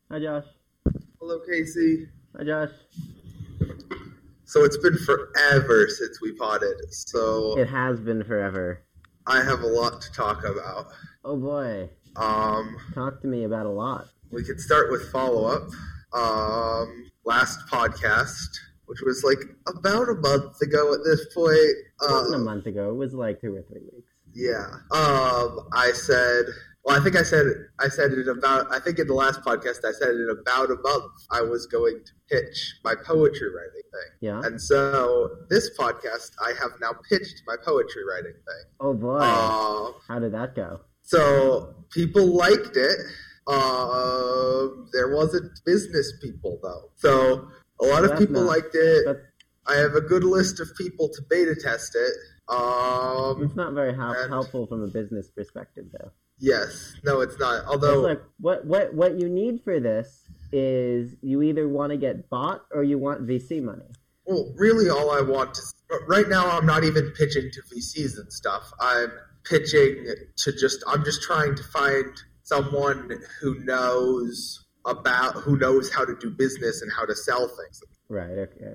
Hi, Josh. Hello, Casey. Hi, Josh. So it's been forever since we potted, so It has been forever. I have a lot to talk about. Oh boy. Talk to me about a lot. We could start with follow-up. Last podcast, which was like about a month ago at this point. It wasn't a month ago. It was like 2 or 3 weeks. Yeah. I said. Well, I think it about. I think in the last podcast, I said in about a month I was going to pitch my poetry writing thing. Yeah. And so this podcast, I have now pitched my poetry writing thing. Oh boy. How did that go? So people liked it. There wasn't business people though. So a lot of people liked it. I have a good list of people to beta test it. It's not very helpful from a business perspective, though. Yes, no, it's not. Although, it's like what you need for this is you either want to get bought or you want VC money. Well, really, all I want is right now. I'm not even pitching to VCs and stuff. I'm pitching to I'm just trying to find someone who knows how to do business and how to sell things. Right. Okay.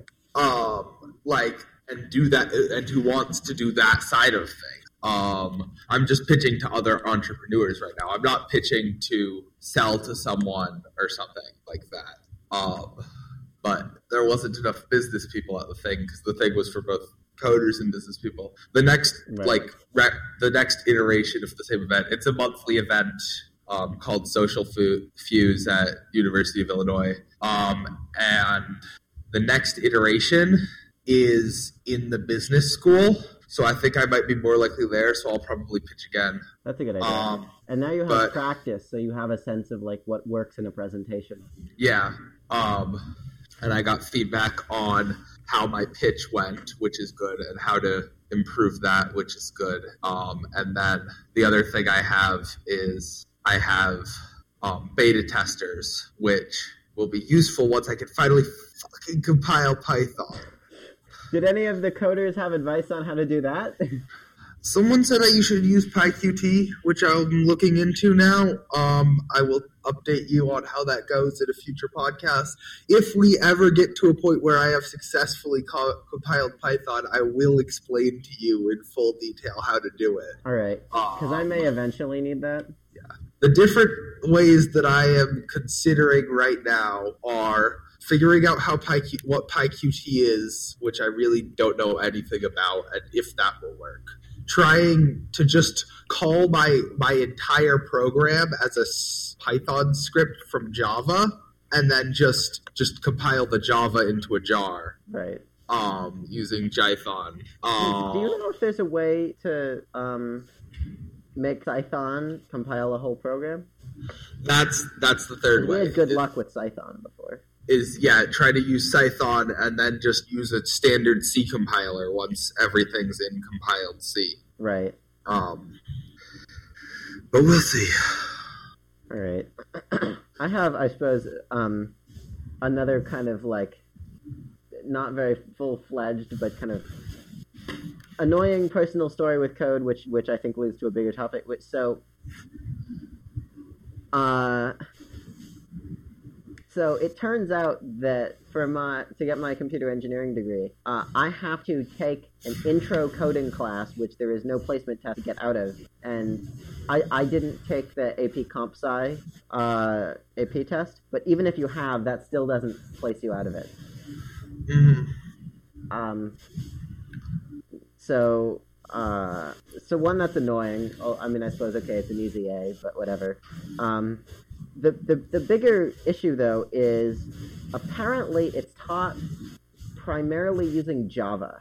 And do that, and who wants to do that side of things. I'm just pitching to other entrepreneurs right now. I'm not pitching to sell to someone or something like that. But there wasn't enough business people at the thing because the thing was for both coders and business people. The next, the next iteration of the same event, it's a monthly event called Social Fuse at University of Illinois. And the next iteration is in the business school, so I think I might be more likely there, so I'll probably pitch again. That's a good idea. And now you have practice, so you have a sense of like what works in a presentation. Yeah. And I got feedback on how my pitch went, which is good, and how to improve that, which is good. And then the other thing I have is I have beta testers, which will be useful once I can finally fucking compile Python. Did any of the coders have advice on how to do that? Someone said that you should use PyQt, which I'm looking into now. I will update you on how that goes in a future podcast. If we ever get to a point where I have successfully compiled Python, I will explain to you in full detail how to do it. All right, because I may eventually need that. Yeah. The different ways that I am considering right now are figuring out what PyQt is, which I really don't know anything about, and if that will work. Trying to just call my entire program as a Python script from Java, and then just compile the Java into a jar. Right. Using Jython. Do you know if there's a way to make Python compile a whole program? That's the third way. We had good luck with Python before. Try to use Python and then just use a standard C compiler once everything's in compiled C. Right. But we'll see. All right. I have, I suppose, another kind of like not very full-fledged but kind of annoying personal story with code, which I think leads to a bigger topic. So it turns out that to get my computer engineering degree, I have to take an intro coding class, which there is no placement test to get out of. And I didn't take the AP Comp Sci AP test, but even if you have, that still doesn't place you out of it. Mm-hmm. So one, that's annoying. I mean, I suppose, okay, it's an easy A, but whatever. The bigger issue, though, is apparently it's taught primarily using Java.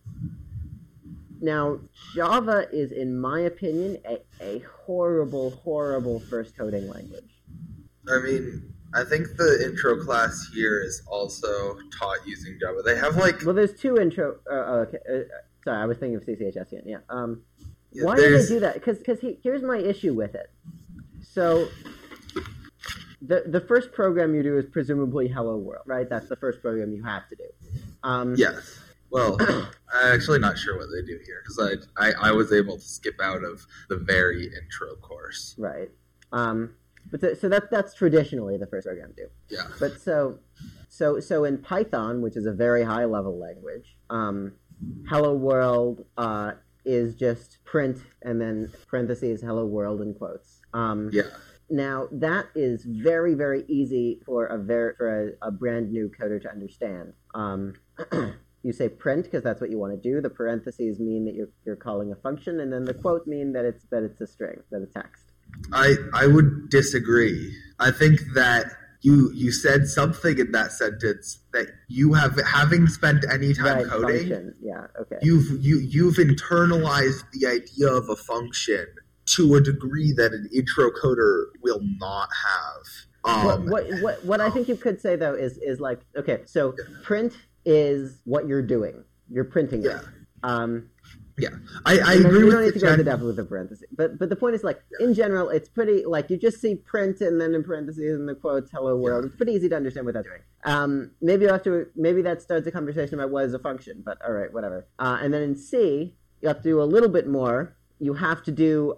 Now, Java is, in my opinion, a horrible, horrible first coding language. I mean, I think the intro class here is also taught using Java. They have Well, there's two intro... okay. Sorry, I was thinking of CCHS again. Yeah. Why do they do that? Because here's my issue with it. So... The first program you do is presumably Hello World, right? That's the first program you have to do. Yes. Well, I'm actually not sure what they do here, because I was able to skip out of the very intro course. Right. But so that's traditionally the first program to do. Yeah. But so in Python, which is a very high level language, hello world is just print and then parentheses hello world in quotes. Yeah. Now that is very, very easy for a brand new coder to understand. You say print because that's what you want to do. The parentheses mean that you're calling a function, and then the quote mean that it's a string, that it's text. I would disagree. I think that you said something in that sentence that you having spent any time coding. Function. Yeah. Okay. You've internalized the idea of a function to a degree that an intro coder will not have. What I think you could say though is like, okay, so print is what you're doing. You're printing it. Yeah, I agree you with don't need to go into depth with the parentheses. But the point is, like, in general, it's pretty, like, you just see print and then in parentheses and the quotes, hello world. It's pretty easy to understand what that's doing. Maybe that starts a conversation about what is a function, but all right, whatever. And then in C, you have to do a little bit more. You have to do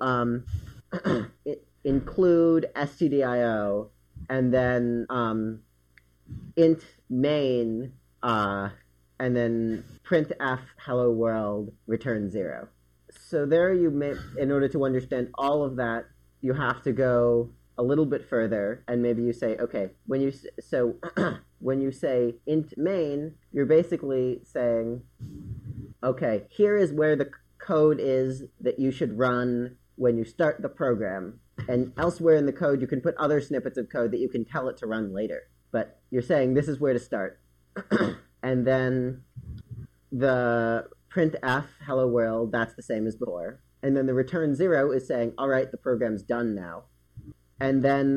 include stdio and then int main and then printf hello world return 0. So there you may, in order to understand all of that, you have to go a little bit further, and maybe you say, okay, when you say int main, you're basically saying, okay, here is where the code is that you should run when you start the program, and elsewhere in the code you can put other snippets of code that you can tell it to run later. But you're saying this is where to start. And then the printf hello world, that's the same as before. And then the return 0 is saying, all right, the program's done now. And then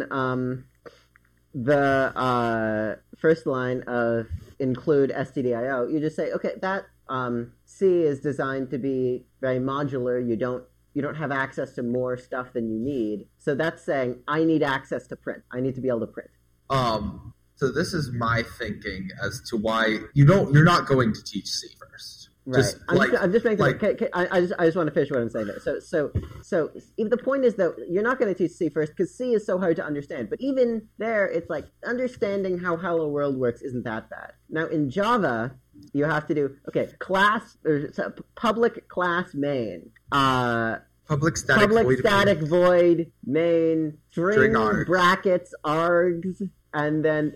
the first line of include stdio, you just say, okay, that C is designed to be very modular. You don't have access to more stuff than you need. So that's saying, I need access to print. I need to be able to print. So this is my thinking as to why you're not going to teach C first. Right. I'm just making. I just want to finish what I'm saying there. So if the point is that you're not going to teach C first because C is so hard to understand. But even there, it's like understanding how Hello World works isn't that bad. Now in Java, you have to do class or public class main. Public static void main string args. Brackets args. And then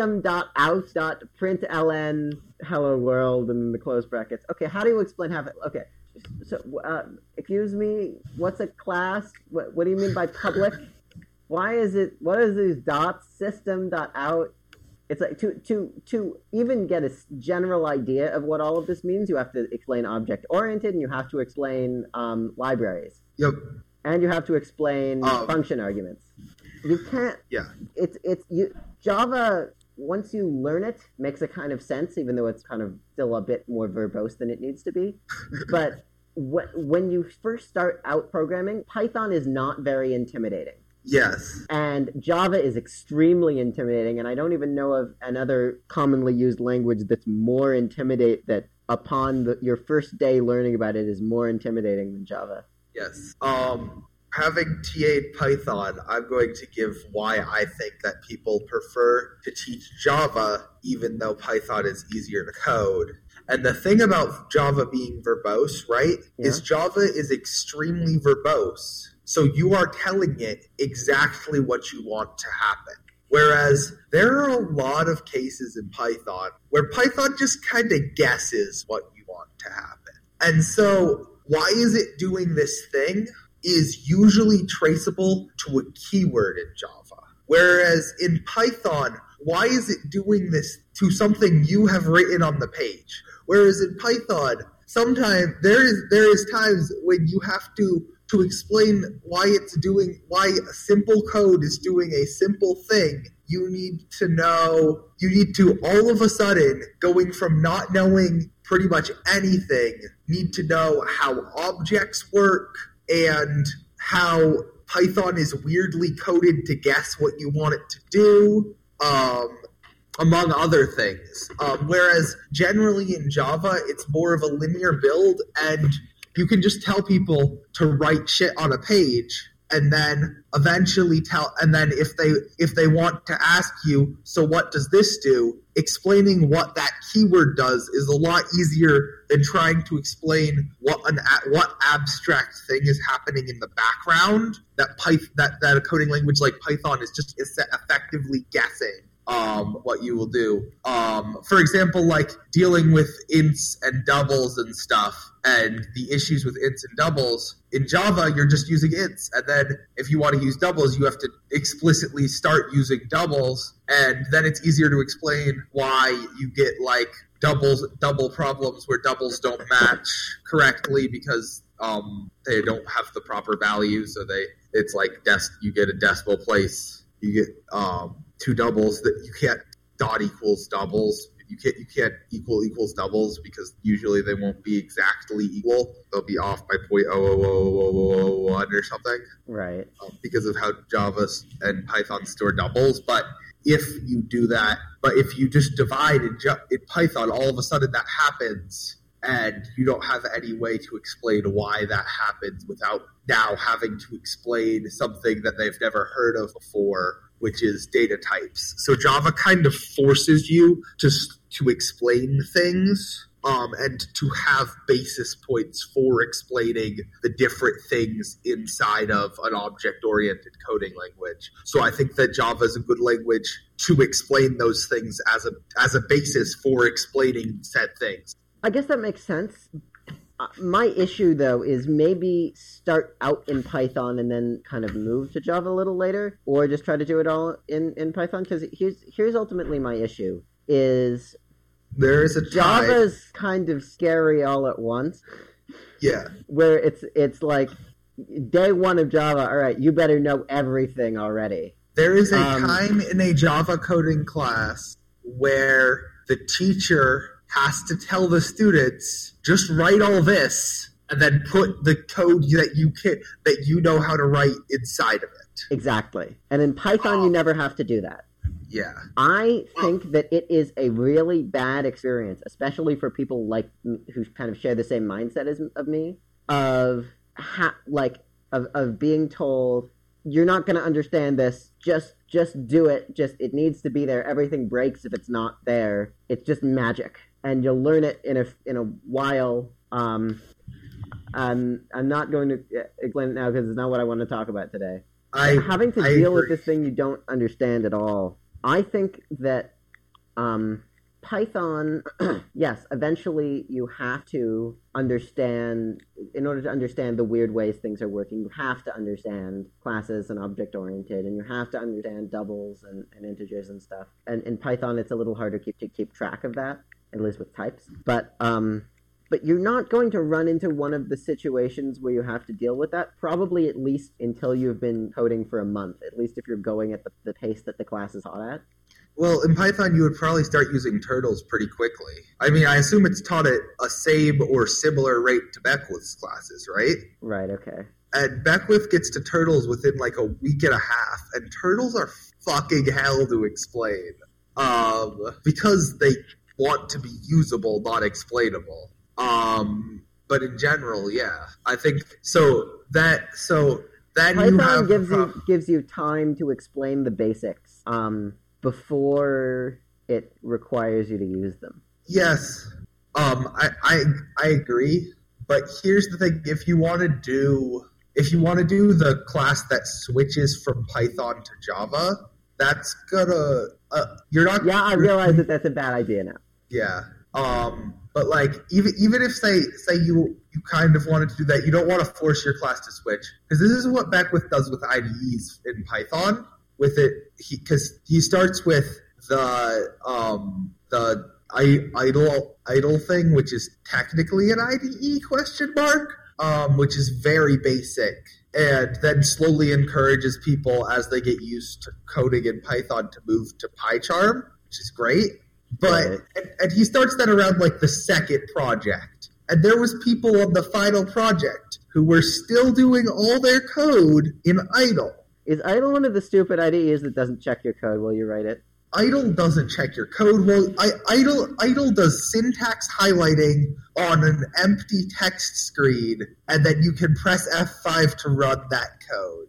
system.out.println hello world and the close brackets. Okay, how do you explain how that? Okay, so excuse me, what's a class? What do you mean by public? Why is it? What is these dots? System.out. It's like to even get a general idea of what all of this means, you have to explain object oriented, and you have to explain libraries. Yep. And you have to explain function arguments. You can't. Yeah. Java, once you learn it, makes a kind of sense, even though it's kind of still a bit more verbose than it needs to be. But when you first start out programming, Python is not very intimidating. Yes. And Java is extremely intimidating, and I don't even know of another commonly used language that's more that upon your first day learning about it is more intimidating than Java. Yes. Having TA'd Python, I'm going to give why I think that people prefer to teach Java, even though Python is easier to code. And the thing about Java being verbose, right, is Java is extremely verbose. So you are telling it exactly what you want to happen. Whereas there are a lot of cases in Python where Python just kind of guesses what you want to happen. And so why is it doing this thing is usually traceable to a keyword in Java. Whereas in Python, why is it doing this to something you have written on the page? Whereas in Python, sometimes there is times when you have to explain why a simple code is doing a simple thing. You need to all of a sudden, going from not knowing pretty much anything, need to know how objects work, and how Python is weirdly coded to guess what you want it to do, among other things. Whereas generally in Java, it's more of a linear build, and you can just tell people to write shit on a page, and then eventually and then if they want to ask you, so what does this do? Explaining what that keyword does is a lot easier than trying to explain what abstract thing is happening in the background. That a coding language like Python is effectively guessing what you will do. For example, like dealing with ints and doubles and stuff, and the issues with ints and doubles. In Java, you're just using ints, and then if you want to use doubles, you have to explicitly start using doubles, and then it's easier to explain why you get like double problems where doubles don't match correctly because they don't have the proper value, so it's like you get a decimal place, you get two doubles that you can't dot equals doubles. You can't equals doubles because usually they won't be exactly equal. They'll be off by 0.00001 or something. Right. Because of how Java and Python store doubles. But if you do that, if you just divide in Python, all of a sudden that happens, and you don't have any way to explain why that happens without now having to explain something that they've never heard of before, which is data types. So Java kind of forces you to explain things and to have basis points for explaining the different things inside of an object-oriented coding language. So I think that Java is a good language to explain those things as a basis for explaining said things. I guess that makes sense. My issue, though, is maybe start out in Python and then kind of move to Java a little later, or just try to do it all in Python. Because here's ultimately my issue: is there is a Java's kind of scary all at once. Yeah, where it's like day one of Java. All right, you better know everything already. There is a time in a Java coding class where the teacher has to tell the students, just write all this and then put the code that you know how to write inside of it. Exactly. And in Python, you never have to do that. Yeah. I think that it is a really bad experience, especially for people like who kind of share the same mindset as of me, of being told, you're not going to understand this, just do it, it needs to be there. Everything breaks if it's not there. It's just magic. And you'll learn it in a while. I'm not going to explain it now because it's not what I want to talk about today. Having to deal with this thing you don't understand at all. I think that Python, yes, eventually you have to understand, in order to understand the weird ways things are working, you have to understand classes and object-oriented, and you have to understand doubles and integers and stuff. And in Python, it's a little harder to keep track of that, at least with types. But you're not going to run into one of the situations where you have to deal with that, probably at least until you've been coding for a month, at least if you're going at the pace that the class is hot at. Well, in Python, you would probably start using turtles pretty quickly. I mean, I assume it's taught at a same or similar rate to Beckwith's classes, right? Right, okay. And Beckwith gets to turtles within like a week and a half, and turtles are fucking hell to explain. Because they want to be usable, not explainable. But in general, yeah, I think so. Then Python gives you time to explain the basics before it requires you to use them. Yes, I agree. But here's the thing: if you want to do the class that switches from Python to Java, that's gonna you're not. Yeah, I realize that's a bad idea now. Yeah. But like even if say you kind of wanted to do that, you don't want to force your class to switch, because this is what Beckwith does with IDEs in Python. With it, because he starts with the idle thing, which is technically an IDE ? Which is very basic, and then slowly encourages people as they get used to coding in Python to move to PyCharm, which is great. But and he starts that around like the second project, and there was people on the final project who were still doing all their code in idle. Is idle one of the stupid IDEs that doesn't check your code while you write it? Idle doesn't check your code. Well, idle does syntax highlighting on an empty text screen, and then you can press F5 to run that code.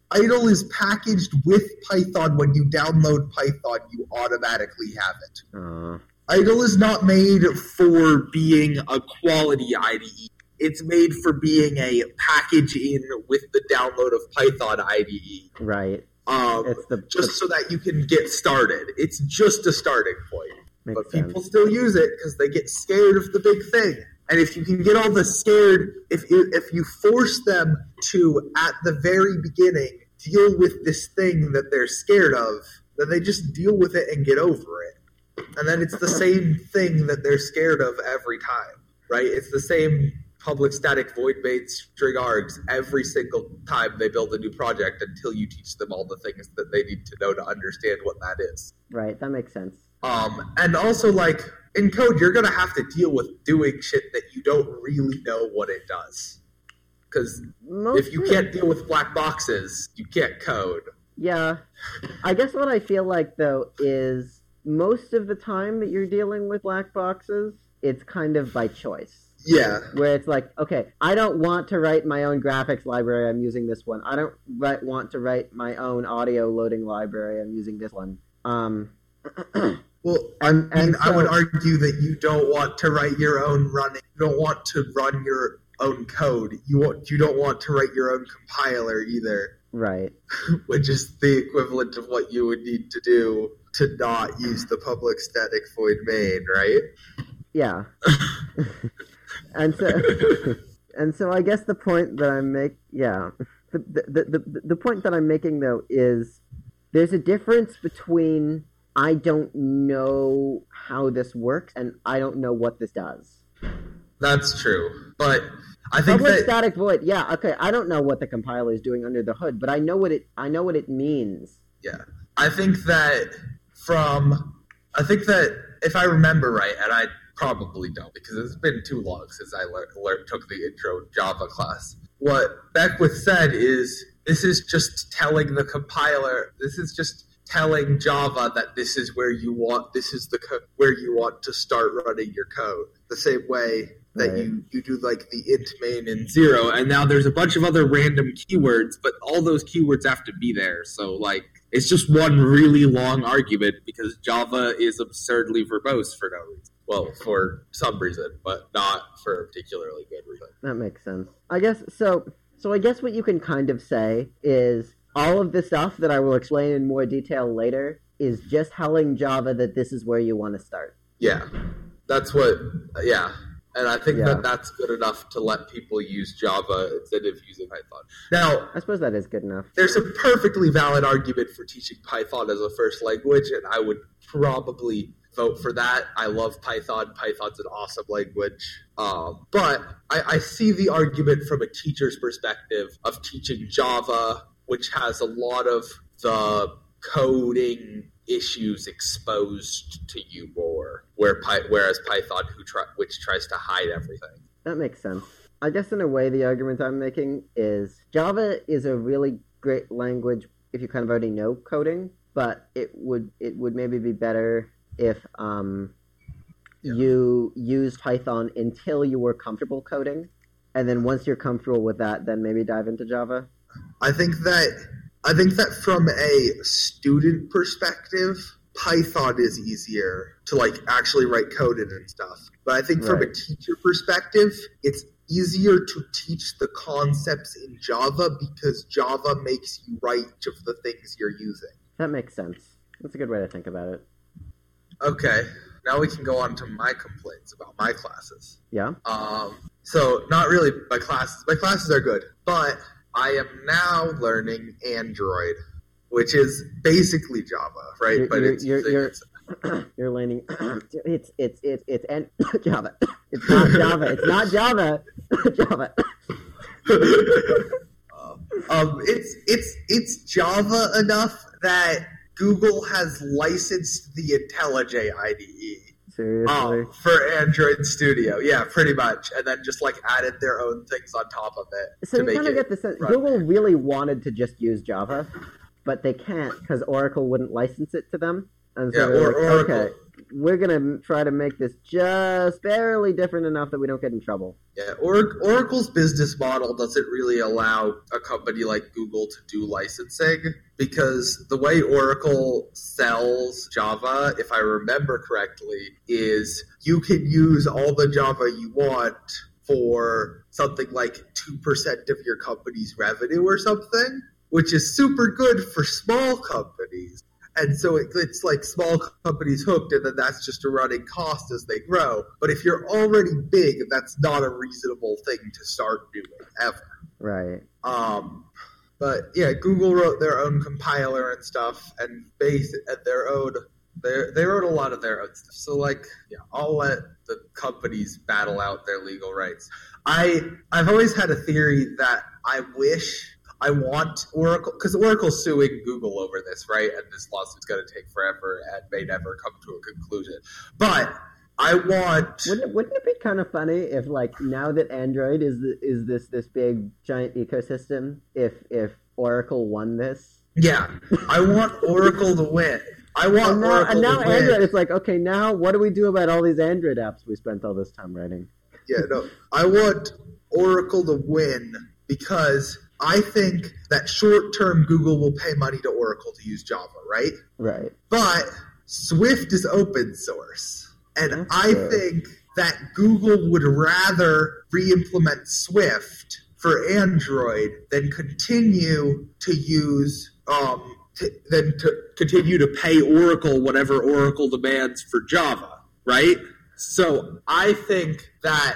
idle is packaged with Python. When you download Python, you automatically have it. Idle is not made for being a quality IDE. It's made for being a package in with the download of Python IDE. Right. So that you can get started. It's just a starting point. But people sense. still use it because they get scared of the big thing. And if you can get all the scared, if you force them to, at the very beginning, deal with this thing that they're scared of, then they just deal with it and get over it. And then it's the same thing that they're scared of every time, right? It's the same public static void main string args every single time they build a new project until you teach them all the things that they need to know to understand what that is. Right, that makes sense. And also, like, in code, you're going to have to deal with doing shit that you don't really know what it does. Because if you can't deal with black boxes, you can't code. Yeah. I guess what I feel like, though, is most of the time that you're dealing with black boxes, it's kind of by choice. Yeah. Where it's like, okay, I don't want to write my own graphics library, I'm using this one. I don't want to write my own audio loading library, I'm using this one. Well, I would argue that you don't want to write your own running. You don't want to run your own code. You don't want to write your own compiler either. Right. Which is the equivalent of what you would need to do to not use the public static void main, right? Yeah. And so I guess the point that I'm the point that I'm making, though, is there's a difference between I don't know how this works and I don't know what this does. That's true, but I think public static void. Yeah, okay. I don't know what the compiler is doing under the hood, but I know what it means. Yeah, I think that if I remember right, and I probably don't because it's been too long since I took the intro Java class. What Beckwith said is this is just telling the compiler. This is just telling Java that this is where you want where you want to start running your code. The same way that you do like the int main and 0, and now there's a bunch of other random keywords, but all those keywords have to be there. So like it's just one really long argument because Java is absurdly verbose for no reason. Well, for some reason, but not for a particularly good reason. That makes sense. I guess so. So I guess what you can kind of say is all of the stuff that I will explain in more detail later is just telling Java that this is where you want to start. Yeah, that's what. Yeah, and I think that's good enough to let people use Java instead of using Python. Now, I suppose that is good enough. There's a perfectly valid argument for teaching Python as a first language, and I would probably vote for that. I love Python. Python's an awesome language. But I see the argument from a teacher's perspective of teaching Java, which has a lot of the coding issues exposed to you more, whereas Python, which tries to hide everything. That makes sense. I guess in a way the argument I'm making is Java is a really great language if you kind of already know coding, but it would maybe be better if you used Python until you were comfortable coding, and then once you're comfortable with that, then maybe dive into Java. I think that from a student perspective, Python is easier to like actually write code in and stuff. But I think from a teacher perspective, it's easier to teach the concepts in Java because Java makes you write each of the things you're using. That makes sense. That's a good way to think about it. Okay, now we can go on to my complaints about my classes. Yeah? So, not really my classes. My classes are good, but I am now learning Android, which is basically Java, right? You're learning. It's Java. It's not Java. It's not Java. Java. It's Java enough that Google has licensed the IntelliJ IDE. Seriously? For Android Studio. Yeah, pretty much. And then just like added their own things on top of it. So you kind of get the sense Google really wanted to just use Java, but they can't because Oracle wouldn't license it to them. And so Oracle. Okay. we're gonna try to make this just barely different enough that we don't get in trouble. Yeah, Oracle's business model doesn't really allow a company like Google to do licensing because the way Oracle sells Java, if I remember correctly, is you can use all the Java you want for something like 2% of your company's revenue or something, which is super good for small companies. And so it's like small companies hooked, and then that's just a running cost as they grow. But if you're already big, that's not a reasonable thing to start doing ever. Right. But yeah, Google wrote their own compiler and stuff, and based at their own. They wrote a lot of their own stuff. So I'll let the companies battle out their legal rights. I've always had a theory that I want Oracle, because Oracle's suing Google over this, right? And this lawsuit's going to take forever and may never come to a conclusion. But I want... Wouldn't it be kind of funny if, now that Android is this big, giant ecosystem, if Oracle won this? Yeah. I want Oracle to win. Oracle and now to win. Android, it's like, okay, now what do we do about all these Android apps we spent all this time writing? Yeah, no. I want Oracle to win because... I think that short-term Google will pay money to Oracle to use Java, right? Right. But Swift is open source. And I think that Google would rather re-implement Swift for Android than continue to use continue to pay Oracle whatever Oracle demands for Java, right? So I think that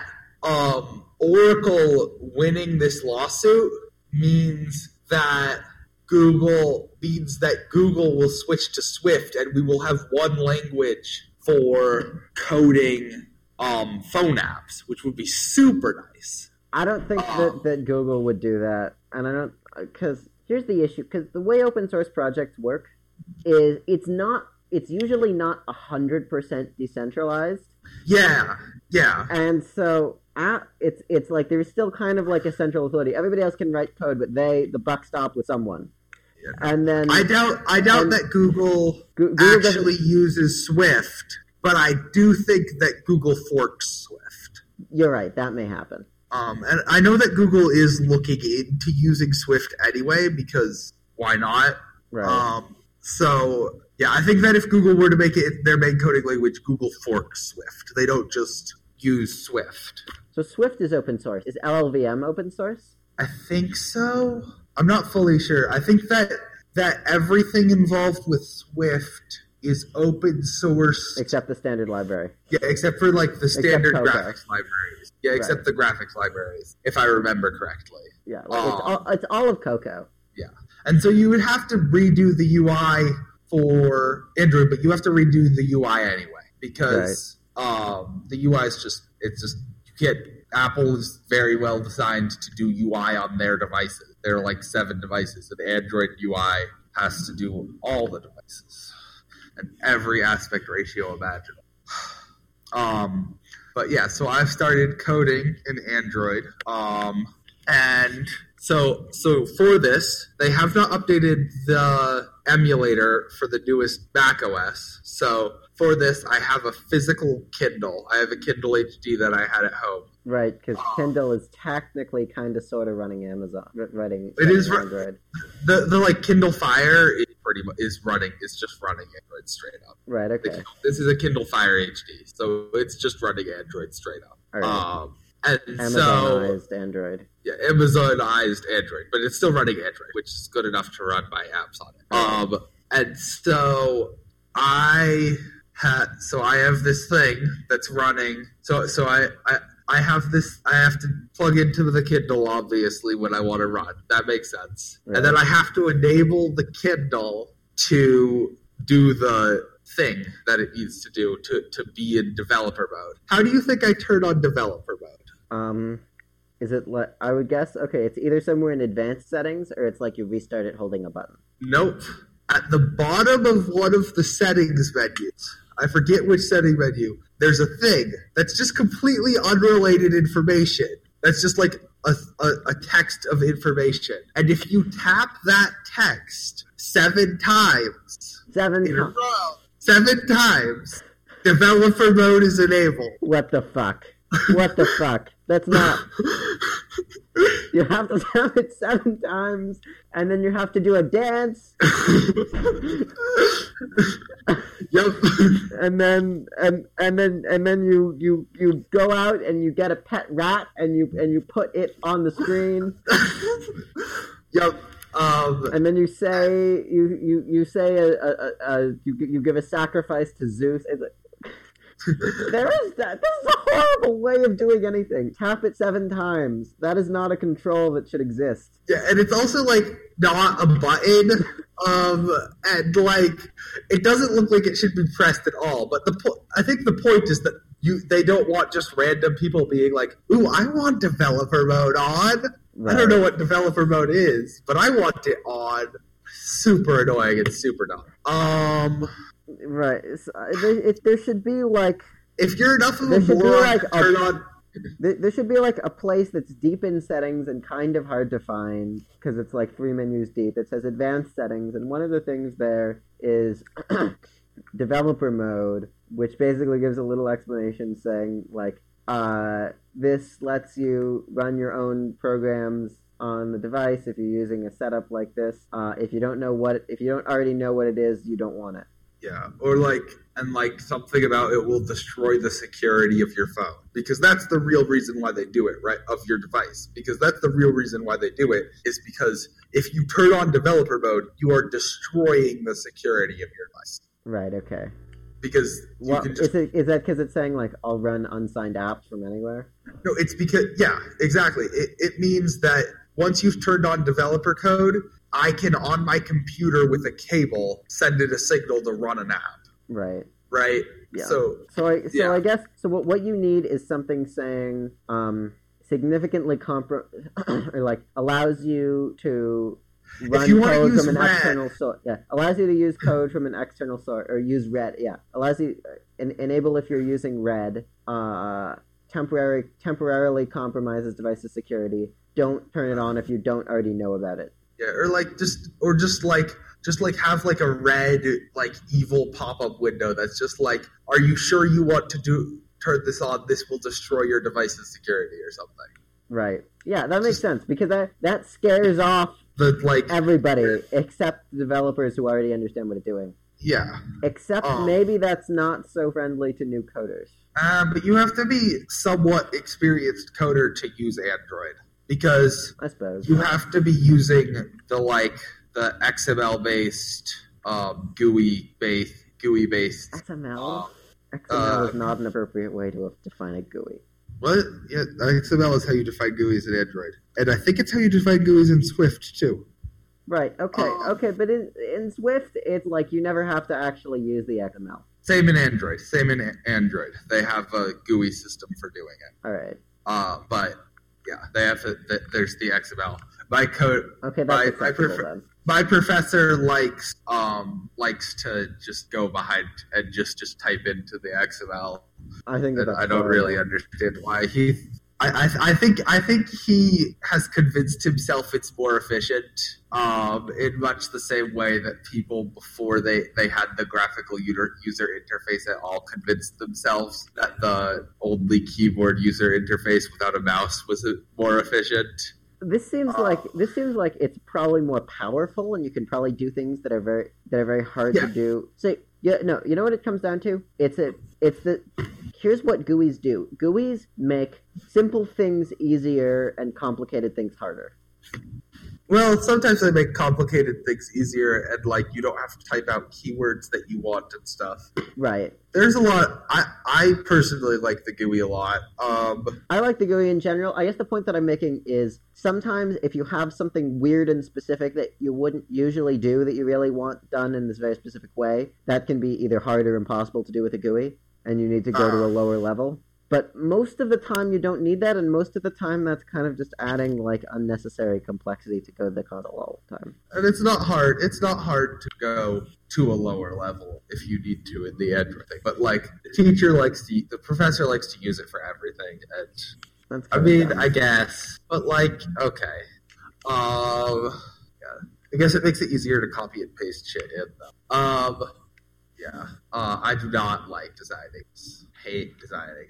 Oracle winning this lawsuit means that Google will switch to Swift, and we will have one language for coding phone apps, which would be super nice. I don't think that Google would do that, and I don't, because here's the issue, because the way open source projects work is it's usually not 100% decentralized. Yeah. And so it's like there's still kind of like a central authority. Everybody else can write code, but the buck stopped with someone. Yeah. And then I doubt that Google actually uses Swift, but I do think that Google forks Swift. You're right, that may happen. And I know that Google is looking into using Swift anyway, because why not? Right. So yeah, I think that if Google were to make it their main coding language, Google forks Swift. They don't just use Swift. So Swift is open source. Is LLVM open source? I think so. I'm not fully sure. I think that everything involved with Swift is open source. Except the standard library. Yeah, except for the standard graphics libraries. Yeah, except the graphics libraries, if I remember correctly. Yeah, it's all of Cocoa. Yeah. And so you would have to redo the UI for Android, but you have to redo the UI anyway because the UI is Apple is very well designed to do UI on their devices. There are 7 devices, and Android UI has to do all the devices and every aspect ratio imaginable. But yeah, so I've started coding in Android, and so for this, they have not updated the emulator for the newest macOS. So for this, I have a physical Kindle. I have a Kindle HD that I had at home. Right, because Kindle is technically kind of sort of running Amazon, running Android. The Kindle Fire is just running Android straight up. Right. Okay. This is a Kindle Fire HD, so it's just running Android straight up. All right. And Amazonized Android. Yeah, Amazonized Android, but it's still running Android, which is good enough to run my apps on it. And so I have this thing that's running. So I have this. I have to plug into the Kindle, obviously, when I want to run. That makes sense. Right. And then I have to enable the Kindle to do the thing that it needs to do to be in developer mode. How do you think I turn on developer mode? Is it I would guess, okay, it's either somewhere in advanced settings or it's like you restart it holding a button. Nope. At the bottom of one of the settings menus, I forget which setting menu, there's a thing that's just completely unrelated information. That's just like a text of information. And if you tap that text 7 times... 7 times. 7 times, Developer mode is enabled. What the fuck? What the fuck? That's not... You have to tap it 7 times, and then you have to do a dance. Yep. And then you go out and you get a pet rat and you put it on the screen. Yep. And then you say you give a sacrifice to Zeus. It's like, there is that. This is a horrible way of doing anything. Tap it 7 times. That is not a control that should exist. Yeah, and it's also like not a button, and like it doesn't look like it should be pressed at all. But I think the point is that they don't want just random people being like, "Ooh, I want developer mode on." Right. I don't know what developer mode is, but I want it on. Super annoying and super dumb. Right. There should be like... If you're enough of a moron, turn on... There should be like a place that's deep in settings and kind of hard to find, because it's like 3 menus deep. It says advanced settings, and one of the things there is developer mode, which basically gives a little explanation saying like, this lets you run your own programs on the device if you're using a setup like this. If you don't already know what it is, you don't want it. Yeah, or something about it will destroy the security of your phone, because that's the real reason why they do it, right? Of your device, because that's the real reason why they do it is because if you turn on developer mode, you are destroying the security of your device. Right. Okay. Because you can just... is that because it's saying like I'll run unsigned apps from anywhere? No, it's because exactly. It means that once you've turned on developer code, I can, on my computer with a cable, send it a signal to run an app. Right. Right? Yeah. I guess what you need is something saying significantly or like allows you to run code from an external source. Yeah. Allows you to use code from an external source or use Red. Yeah. Allows you enable if you're using Red. Temporarily compromises device's security. Don't turn it on if you don't already know about it. Yeah, or just have like a red like evil pop-up window that's just like, are you sure you want to turn this on? This will destroy your device's security or something. Right. Yeah, that makes sense because that scares off everybody except the developers who already understand what it's doing. Yeah. Except maybe that's not so friendly to new coders. But you have to be somewhat experienced coder to use Android. Because I suppose you have to be using the XML based GUI based XML. XML is not an appropriate way to define a GUI. What? Yeah, XML is how you define GUIs in Android, and I think it's how you define GUIs in Swift too. Right. Okay. But in Swift, it's like you never have to actually use the XML. Same in Android. They have a GUI system for doing it. All right. But. Yeah, they have to. There's the XML. My code. Okay, that's then. My professor likes to just go behind and just type into the XML. I think that I don't really understand why he. I think he has convinced himself it's more efficient. In much the same way that people before they had the graphical user interface at all convinced themselves that the only keyboard user interface without a mouse was more efficient. This seems like it's probably more powerful, and you can probably do things that are very hard to do. So you know what it comes down to? Here's what GUIs do. GUIs make simple things easier and complicated things harder. Well, sometimes they make complicated things easier, and you don't have to type out keywords that you want and stuff. Right. There's a lot. I personally like the GUI a lot. I like the GUI in general. I guess the point that I'm making is sometimes if you have something weird and specific that you wouldn't usually do that you really want done in this very specific way, that can be either hard or impossible to do with a GUI, and you need to go to a lower level. But most of the time you don't need that, and most of the time that's kind of just adding unnecessary complexity to code that code all the time. And it's not hard. It's not hard to go to a lower level if you need to in the end. But the professor likes to use it for everything. And I guess, but okay. Yeah. I guess it makes it easier to copy and paste shit in though. Yeah. I do not like designing. Hate designing.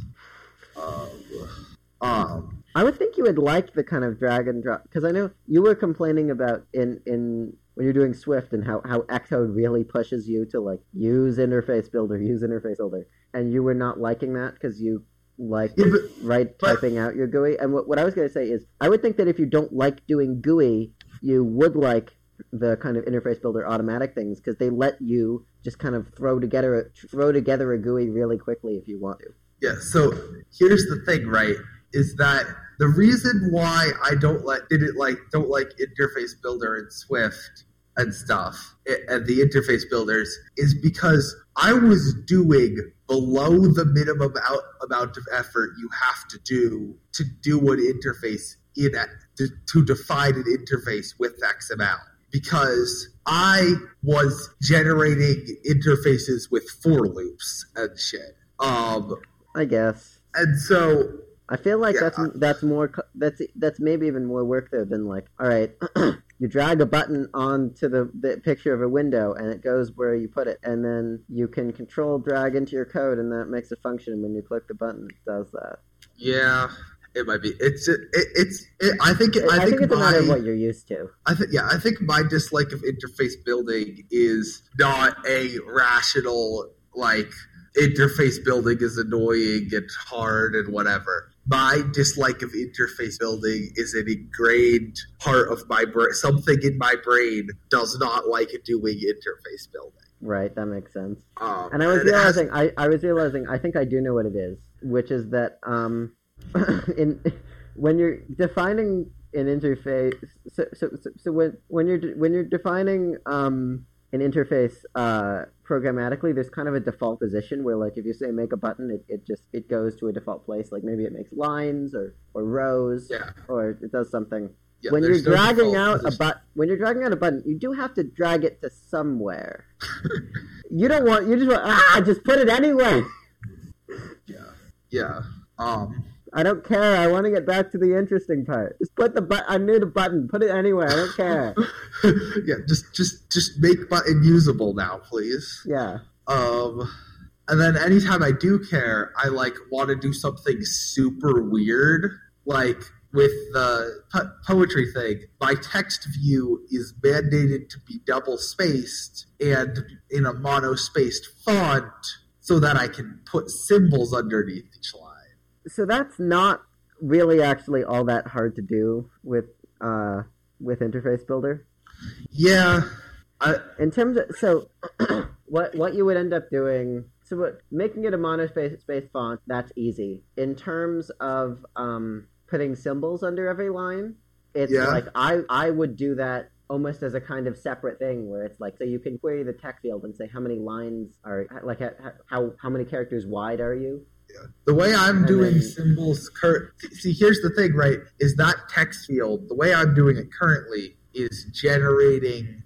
I would think you would like the kind of drag and drop, because I know you were complaining about in when you're doing Swift and how Xcode really pushes you to like use interface builder, and you were not liking that because you like typing out your GUI. And what I was going to say is, I would think that if you don't like doing GUI, you would like the kind of interface builder automatic things, because they let you just kind of throw together a GUI really quickly if you want to. Yeah. So here's the thing, right? Is that the reason why I don't like interface builder in Swift and stuff, and the interface builders, is because I was doing below the minimum amount of effort you have to do an interface to define an interface with XML. Because I was generating interfaces with for loops and shit. I guess. And so I feel like that's maybe even more work though than like, all right, you drag a button onto the picture of a window and it goes where you put it, and then you can control drag into your code and that makes a function, and when you click the button it does that. Yeah, it might be. I think it's a matter of what you're used to. I think my dislike of interface building is not a rational, like, interface building is annoying and hard and whatever. My dislike of interface building is an ingrained part of my brain. Something in my brain does not like doing interface building. Right, that makes sense. And I was realizing, I think I do know what it is, which is that when you're defining an interface, so when you're defining an interface programmatically, there's kind of a default position where, like, if you say make a button, it goes to a default place. Like maybe it makes lines or rows, or it does something. Yeah, when you're dragging out a button, you do have to drag it to somewhere. You just want just put it anyway. Yeah. I don't care. I want to get back to the interesting part. Just put the button. I need a button. Put it anywhere. I don't care. Yeah, just make button usable now, please. Yeah. And then anytime I do care, I want to do something super weird, like with the poetry thing. My text view is mandated to be double spaced and in a mono-spaced font, so that I can put symbols underneath each line. So that's not really actually all that hard to do with Interface Builder. Yeah. In terms of what you would end up doing, making it a mono-spaced font, that's easy. In terms of putting symbols under every line, it's like I would do that almost as a kind of separate thing, where it's like, so you can query the text field and say how many lines are, like, how many characters wide are you? Yeah. The way I'm doing symbols, see, here's the thing, right, is that text field, the way I'm doing it currently is generating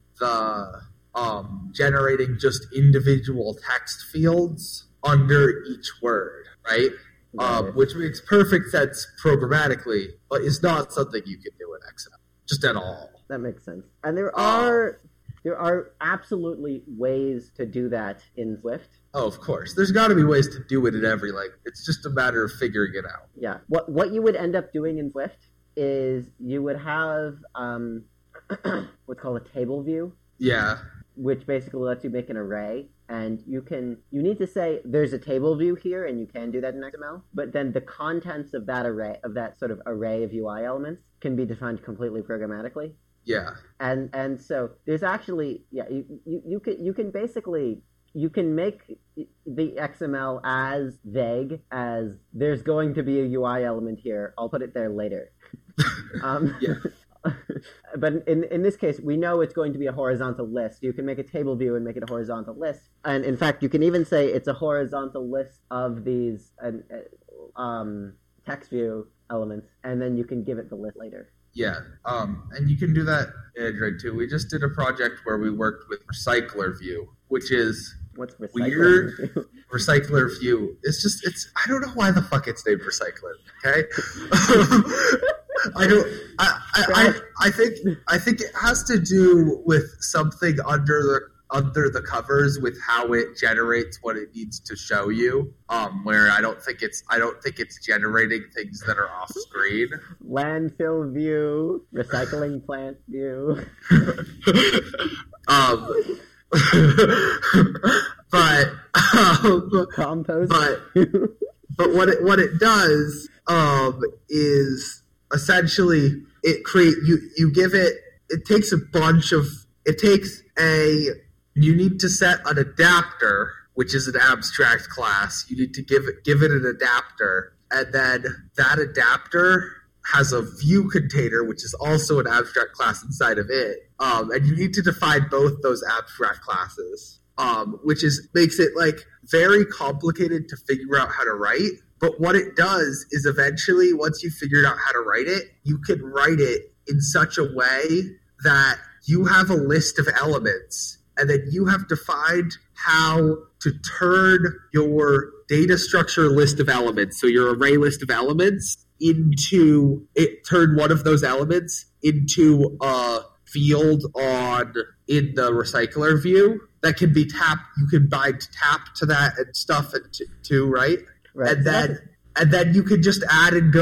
just individual text fields under each word, right? Which makes perfect sense programmatically, but is not something you can do in XML, just at all. That makes sense. And there are absolutely ways to do that in Swift. Oh, of course. There's got to be ways to do it in every, it's just a matter of figuring it out. Yeah. What you would end up doing in Swift is you would have what's called a table view. Yeah. Which basically lets you make an array, and you need to say there's a table view here, and you can do that in XML, but then the contents of that array, of that sort of array of UI elements, can be defined completely programmatically. Yeah. And so there's actually, you can make the XML as vague as there's going to be a UI element here. I'll put it there later. Yeah. But in this case, we know it's going to be a horizontal list. You can make a table view and make it a horizontal list. And in fact, you can even say it's a horizontal list of these text view elements, and then you can give it the list later. Yeah, and you can do that in Android too. We just did a project where we worked with Recycler View, which is what's weird. Recycler View. It's I don't know why the fuck it's named Recycler. Okay. I think it has to do with something under under the covers with how it generates what it needs to show you. Where I don't think it's generating things that are off screen. Landfill view, recycling plant view. But compost. But what it does is essentially you need to set an adapter, which is an abstract class. You need to give it an adapter, and then that adapter has a view container, which is also an abstract class inside of it. And you need to define both those abstract classes, which makes it like very complicated to figure out how to write. But what it does is eventually, once you've figured out how to write it, you can write it in such a way that you have a list of elements, and then you have defined how to turn your data structure list of elements, so your array list of elements, turn one of those elements into a field in the recycler view that can be tapped. You can bind tap to that and stuff too, right? Right. And then you can just add and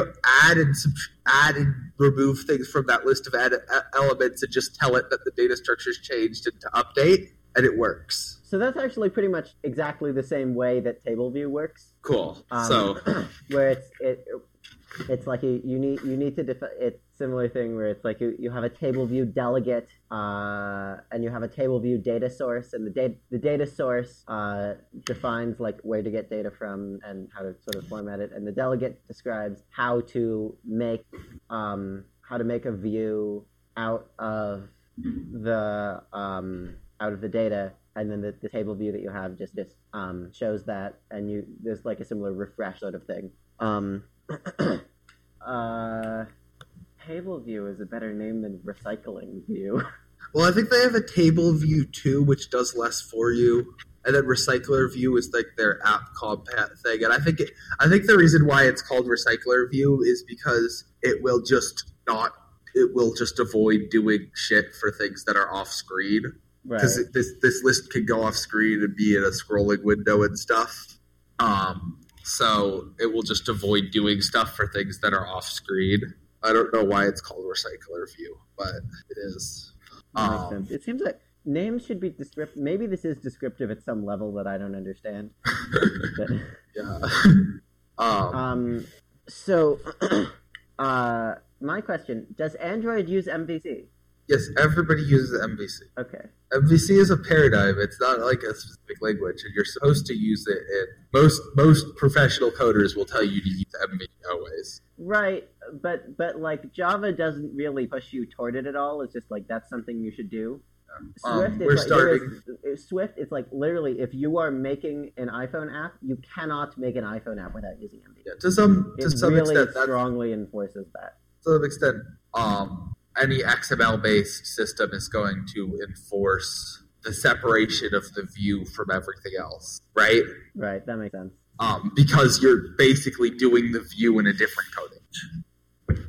remove things from that list of elements and just tell it that the data structure's changed and to update, and it works. So that's actually pretty much exactly the same way that table view works. Cool. Where it's like you need to it's similar thing where it's like you have a table view delegate and you have a table view data source, and the data source defines like where to get data from and how to sort of format it, and the delegate describes how to make a view out of the data, and then the table view that you have just shows that, and there's like a similar refresh sort of thing. Table view is a better name than recycling view. Well, I think they have a table view too, which does less for you, and then recycler view is like their app compat thing. And I think the reason why it's called recycler view is because it will just avoid doing shit for things that are off screen. Because this list can go off screen and be in a scrolling window and stuff. So it will just avoid doing stuff for things that are off screen. I don't know why it's called recycler view, but it is. Makes sense. It seems like names should be descriptive. Maybe this is descriptive at some level that I don't understand. Yeah. So, my question: does Android use MVC? Yes, everybody uses MVC. Okay. MVC is a paradigm. It's not like a specific language, and you're supposed to use it. Most professional coders will tell you to use MVC always. Right, but like Java doesn't really push you toward it at all. It's just like that's something you should do. Swift, it's like literally if you are making an iPhone app, you cannot make an iPhone app without using MVC. Yeah, to some extent, strongly enforces that. To some extent, any XML-based system is going to enforce the separation of the view from everything else, right? Right, that makes sense. Because you're basically doing the view in a different coding.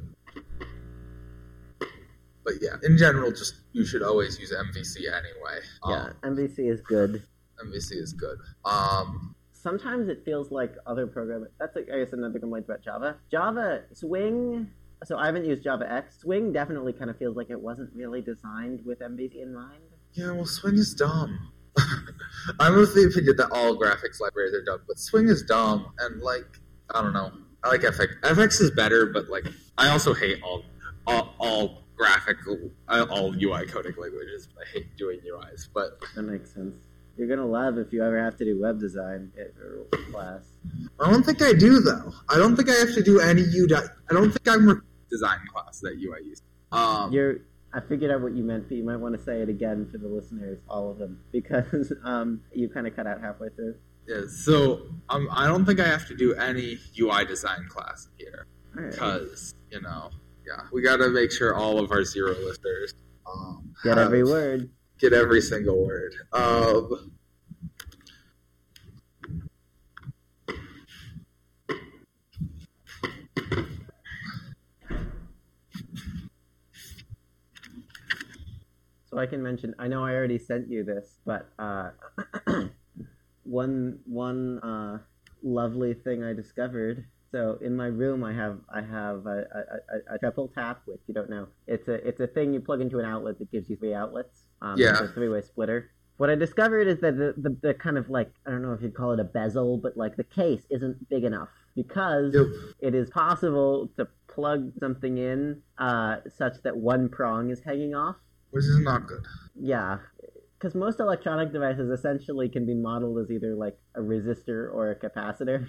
But yeah, in general, you should always use MVC anyway. Yeah, MVC is good. MVC is good. Sometimes it feels like other programming. That's, I guess, another complaint about Java. Java, Swing... So I haven't used Java X. Swing definitely kind of feels like it wasn't really designed with MVC in mind. Yeah, well, Swing is dumb. I'm of the opinion that all graphics libraries are dumb, but Swing is dumb, and, like, I don't know. I like FX. FX is better, but, like, I also hate all UI coding languages. I hate doing UIs, but... That makes sense. You're going to love if you ever have to do web design or class. I don't think I do, though. I don't think I have to do any I don't think I'm design class that UI uses. I figured out what you meant, but you might want to say it again for the listeners, all of them, because you kind of cut out halfway through. Yeah, so I don't think I have to do any UI design class here, because, we got to make sure all of our zero listers get every word. Get every single word. So I can mention. I know I already sent you this, but one lovely thing I discovered. So in my room, I have a triple tap, which you don't know. It's a thing you plug into an outlet that gives you 3 outlets. It's a 3-way splitter. What I discovered is that the kind of like, I don't know if you'd call it a bezel, but like the case isn't big enough because it is possible to plug something in such that one prong is hanging off. Which is not good. Yeah. Because most electronic devices essentially can be modeled as either like a resistor or a capacitor.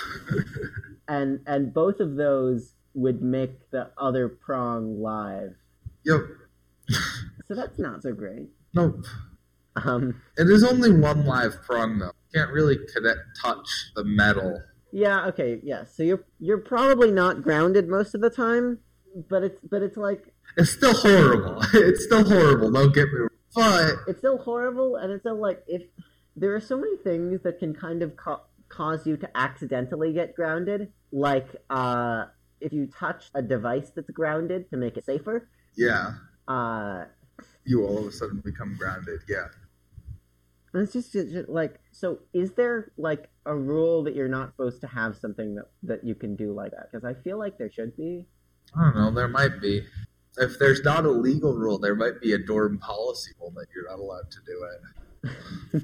and both of those would make the other prong live. Yep. So that's not so great. Nope. It is only one live prong though. You can't really touch the metal. Yeah, okay, yeah. So you're probably not grounded most of the time, but it's like it's still horrible. It's still horrible, don't get me wrong. But it's still horrible, and it's still like, if there are so many things that can kind of cause you to accidentally get grounded, like if you touch a device that's grounded to make it safer. Yeah. You all of a sudden become grounded, yeah. And it's just like, so is there like a rule that you're not supposed to have something that you can do like that? Because I feel like there should be. I don't know, there might be. If there's not a legal rule, there might be a dorm policy rule that you're not allowed to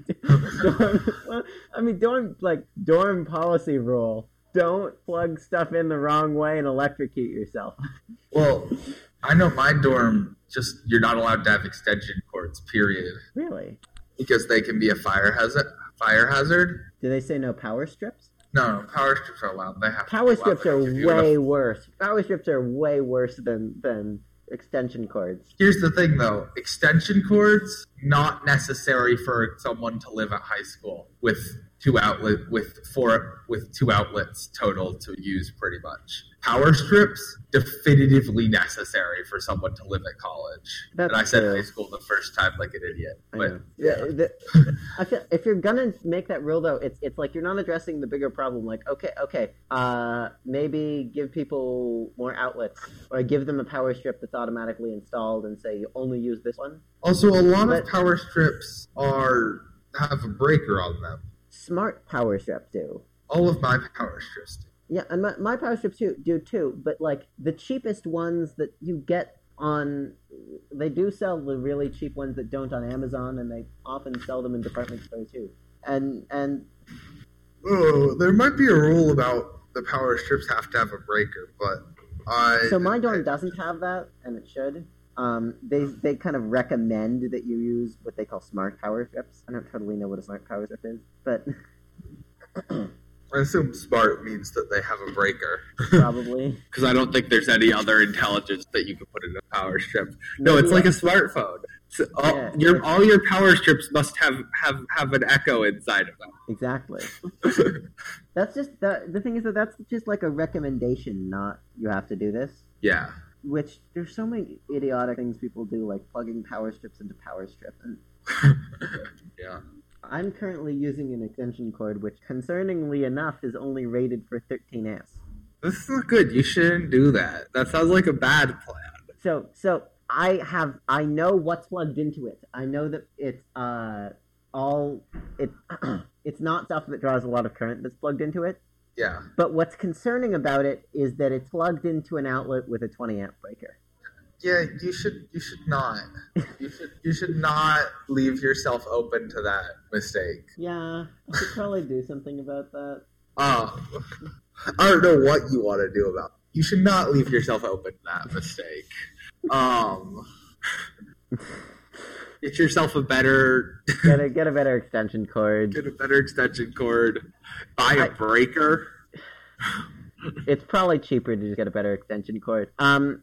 do it. Dorm policy rule. Don't plug stuff in the wrong way and electrocute yourself. Well, I know my dorm, just you're not allowed to have extension cords, period. Really? Because they can be a fire hazard. Do they say no power strips? No, power strips are allowed. They have power strips are way worse. Power strips are way worse than extension cords. Here's the thing, though. Extension cords, not necessary for someone to live at high school with 2 outlets total to use, pretty much. Power strips, definitively necessary for someone to live at college. And I said high school the first time like an idiot. But yeah. I feel if you're gonna make that rule, though, it's like you're not addressing the bigger problem. Like, okay, maybe give people more outlets, or give them a power strip that's automatically installed and say you only use this one. Also, a lot of power strips have a breaker on them. Smart power strips do. All of my power strips do. Yeah, and my power strips do too, but like the cheapest ones that you get they do sell the really cheap ones that don't on Amazon, and they often sell them in department stores too. And there might be a rule about the power strips have to have a breaker, but so my dorm doesn't have that, and it should. They kind of recommend that you use what they call smart power strips. I don't totally know what a smart power strip is, but I assume smart means that they have a breaker. Probably. Because I don't think there's any other intelligence that you can put in a power strip. No, it's like a smartphone. So all your power strips must have an echo inside of them. Exactly. That's just the thing is that's just like a recommendation, not you have to do this. Yeah. Which there's so many idiotic things people do, like plugging power strips into power strips. And yeah. I'm currently using an extension cord, which, concerningly enough, is only rated for 13 amps. This is not good. You shouldn't do that. That sounds like a bad plan. So I know what's plugged into it. I know that it's it's not stuff that draws a lot of current that's plugged into it. Yeah. But what's concerning about it is that it's plugged into an outlet with a 20 amp breaker. Yeah, you should not. You should not leave yourself open to that mistake. Yeah, I should probably do something about that. I don't know what you want to do about it. You should not leave yourself open to that mistake. Get yourself a better... Get a better extension cord. Get a better extension cord. Buy a breaker. It's probably cheaper to just get a better extension cord. I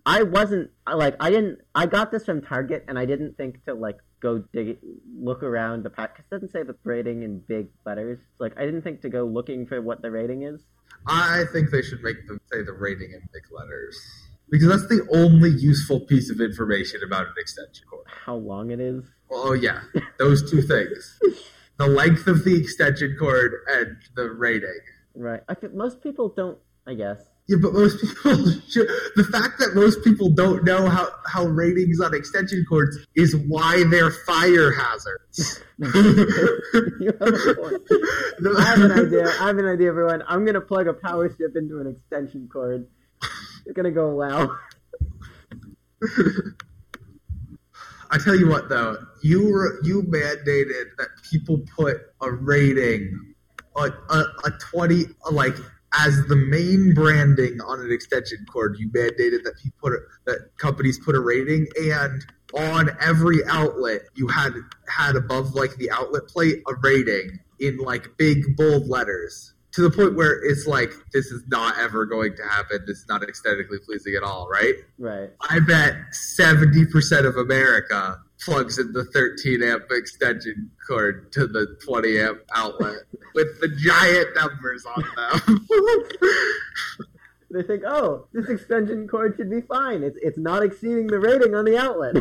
got this from Target, and I didn't think to go look around the pack. It doesn't say the rating in big letters. I didn't think to go looking for what the rating is. I think they should make them say the rating in big letters. Because that's the only useful piece of information about an extension cord. How long it is? Oh, yeah. Those two things. The length of the extension cord and the rating. Right. I think most people don't, I guess. Yeah, but most people the fact that most people don't know how ratings on extension cords is why they're fire hazards. You have a point. I have an idea, everyone. I'm going to plug a power strip into an extension cord. It's going to go well. I tell you what, though, you mandated that people put a rating, a 20, like, as the main branding on an extension cord. You mandated that companies put a rating, and on every outlet you had above, like, the outlet plate a rating in, like, big bold letters, to the point where it's like, this is not ever going to happen. This is not aesthetically pleasing at all, right? Right. I bet 70% of America plugs in the 13 amp extension cord to the 20 amp outlet with the giant numbers on them. They think, oh, this extension cord should be fine. It's not exceeding the rating on the outlet.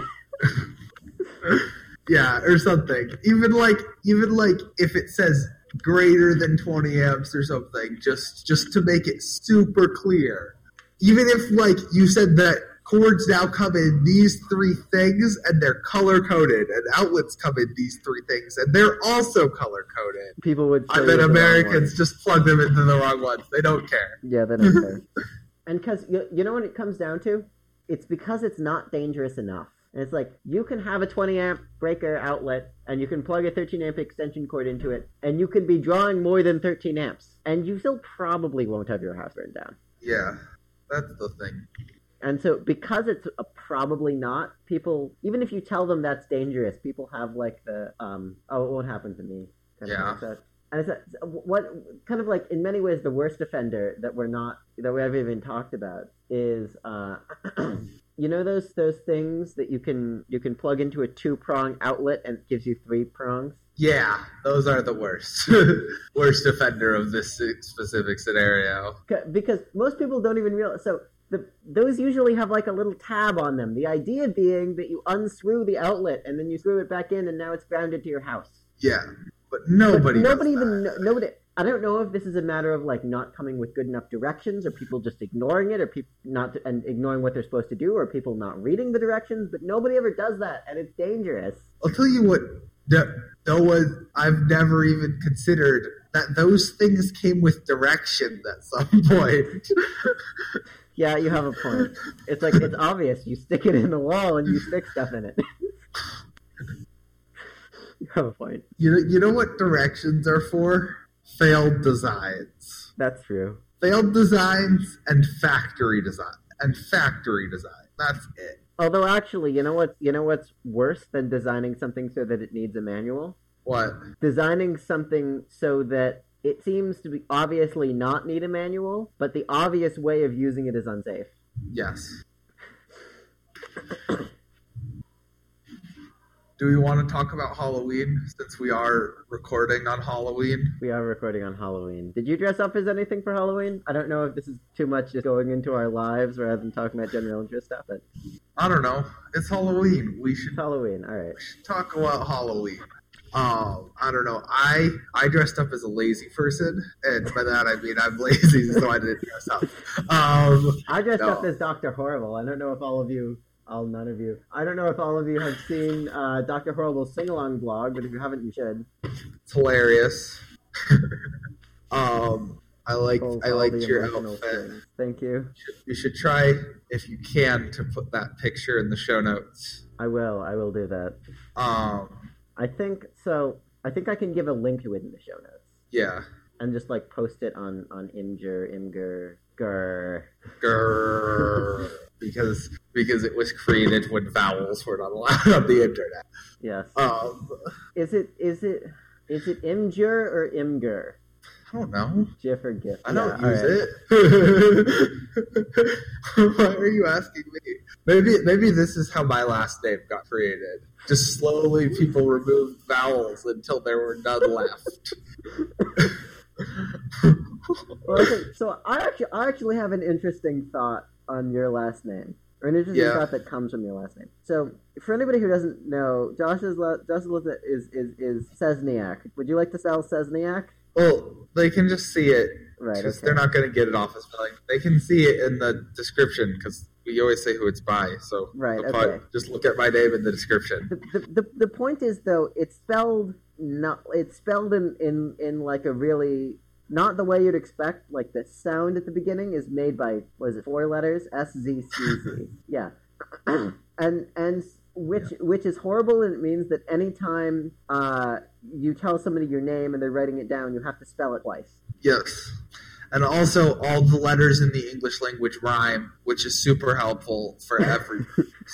Yeah, or something. Even like if it says greater than 20 amps or something, just to make it super clear. Even if, like, you said that cords now come in these three things and they're color-coded, and outlets come in these three things and they're also color-coded. People would say I bet Americans just plug them into the wrong ones. They don't care. Yeah, they don't care. And because, you know what it comes down to? It's because it's not dangerous enough. And it's like, you can have a 20 amp breaker outlet, and you can plug a 13 amp extension cord into it, and you can be drawing more than 13 amps, and you still probably won't have your house burned down. Yeah, that's the thing. And so, because it's probably not, people, even if you tell them that's dangerous, people have, like, the, oh, it won't happen to me. Kind of mindset. And it's what, kind of like, in many ways, the worst offender that we haven't even talked about is, you know those things that you can plug into a 2-prong outlet and it gives you 3 prongs? Yeah, those are the worst. Worst offender of this specific scenario. Because most people don't even realize. So those usually have like a little tab on them. The idea being that you unscrew the outlet and then you screw it back in and now it's grounded to your house. Yeah, but nobody I don't know if this is a matter of, like, not coming with good enough directions, or people just ignoring it, or people and ignoring what they're supposed to do, or people not reading the directions, but nobody ever does that, and it's dangerous. I'll tell you what, I've never even considered that those things came with directions at some point. Yeah, you have a point. It's like, it's obvious. You stick it in the wall and you stick stuff in it. You have a point. You know what directions are for? Failed designs. That's true. Failed designs and factory design. That's it. Although, actually, you know what's worse than designing something so that it needs a manual? What? Designing something so that it seems to be obviously not need a manual, but the obvious way of using it is unsafe. Yes. Do we want to talk about Halloween, since we are recording on Halloween? We are recording on Halloween. Did you dress up as anything for Halloween? I don't know if this is too much just going into our lives rather than talking about general interest stuff, but... I don't know. It's Halloween. It's Halloween, alright. We should talk about Halloween. I don't know. I dressed up as a lazy person, and by that I mean I'm lazy, so I didn't dress up. I dressed up as Dr. Horrible. I don't know if all of you have seen Dr. Horrible's sing-along blog, but if you haven't, you should. It's hilarious. I liked your outfit. Things. Thank you. You should try, if you can, to put that picture in the show notes. I will do that. I think I can give a link to it in the show notes. Yeah. And just, like, post it on Imgur. Because it was created when vowels were not allowed on the internet. Yes. Is it Imgur or Imgur? I don't know. GIF or GIF? I don't use it. Why are you asking me? Maybe this is how my last name got created. Just slowly people removed vowels until there were none left. Well, okay, so I actually have an interesting thought on your last name, or an interesting thought that comes from your last name. So, for anybody who doesn't know, Josh's last is Sesniak. Would you like to spell Sesniak? Well, they can just see it Right. Because Okay. they're not going to get it off of spelling. They can see it in the description because we always say who it's by. So Right, okay. okay. Just look at my name in the description. The point is though, it's spelled in like a really not the way you'd expect. Like the sound at the beginning is made by, what is it, 4 letters? SZCZ. Yeah. and which is horrible, and it means that anytime you tell somebody your name and they're writing it down, you have to spell it twice. Yes. And also, all the letters in the English language rhyme, which is super helpful for every.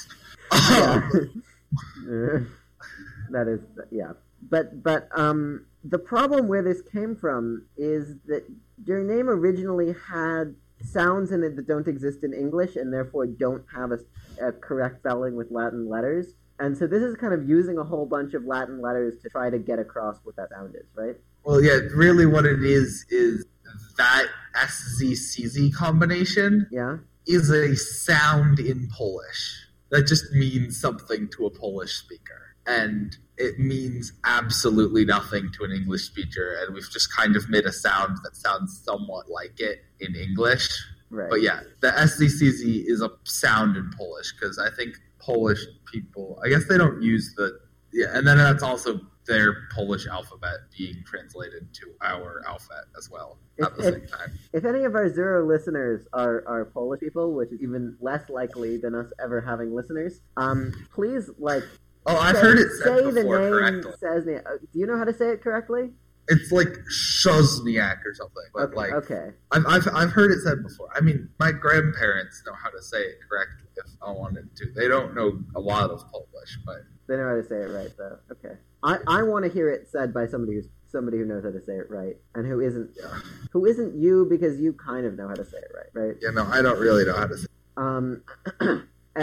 That is, yeah. But the problem where this came from is that your name originally had sounds in it that don't exist in English and therefore don't have a correct spelling with Latin letters. And so this is kind of using a whole bunch of Latin letters to try to get across what that sound is, right? Well, yeah, really what it is that SZCZ combination is a sound in Polish. That just means something to a Polish speaker. And it means absolutely nothing to an English speaker. And we've just kind of made a sound that sounds somewhat like it in English. Right. But yeah, the SZCZ is a sound in Polish because I think Polish people, I guess they don't use and then that's also their Polish alphabet being translated to our alphabet as well at the same time. If any of our Zero listeners are Polish people, which is even less likely than us ever having listeners, please, I've heard it said say before the name correctly. Do you know how to say it correctly? It's like Shozniak or something, but okay. I've heard it said before. I mean, my grandparents know how to say it correctly if I wanted to. They don't know a lot of Polish, but they know how to say it right, though. Okay, I want to hear it said by somebody who knows how to say it right, and who isn't you, because you kind of know how to say it right? Yeah, no, I don't really know how to say it.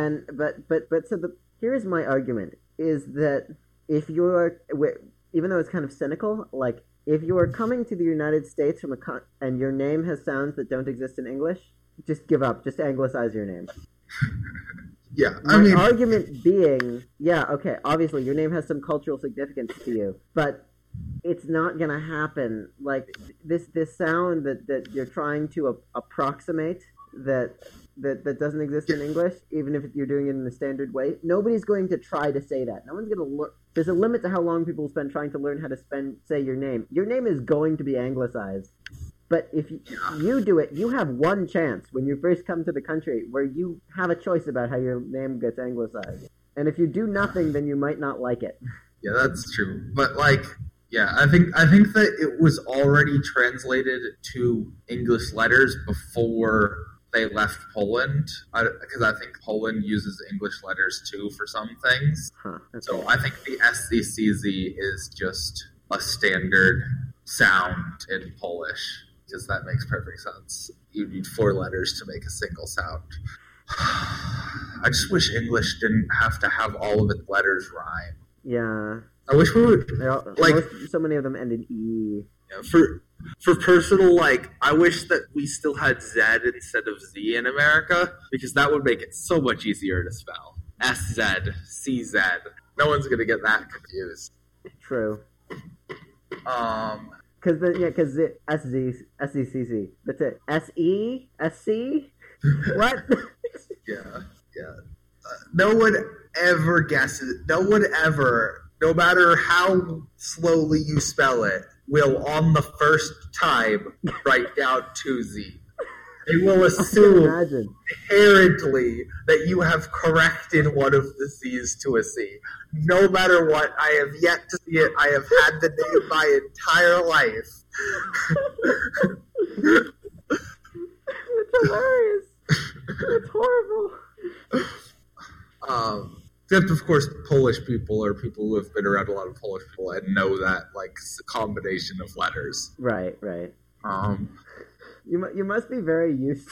Here's my argument, is that if you're, even though it's kind of cynical, like, if you are coming to the United States and your name has sounds that don't exist in English, just give up. Just anglicize your name. Yeah, My argument being, okay, obviously your name has some cultural significance to you, but it's not going to happen. Like, this sound that you're trying to approximate that doesn't exist in English, even if you're doing it in a standard way, nobody's going to try to say that. No one's going to look. There's a limit to how long people spend trying to learn how to say your name. Your name is going to be anglicized. But if you do it, you have one chance when you first come to the country where you have a choice about how your name gets anglicized. And if you do nothing, then you might not like it. Yeah, that's true. But I think that it was already translated to English letters before they left Poland, because I think Poland uses English letters too for some things. Okay. So I think the SZCZ is just a standard sound in Polish, because that makes perfect sense. You need 4 letters to make a single sound. I just wish English didn't have to have all of its letters rhyme. Yeah. I wish we would, so many of them end in E. For personal, I wish that we still had Z instead of Z in America, because that would make it so much easier to spell. SZ, CZ. No one's going to get that confused. True. Because SZCC. That's it. SE? SC? What? Yeah. No one ever guesses. No one ever, no matter how slowly you spell it, will on the first time write down 2Z. They will assume inherently that you have corrected one of the Z's to a C. No matter what, I have yet to see it. I have had the name my entire life. It's hilarious. It's horrible. Except, of course, Polish people are people who have been around a lot of Polish people and know that, combination of letters. Right. You must be very used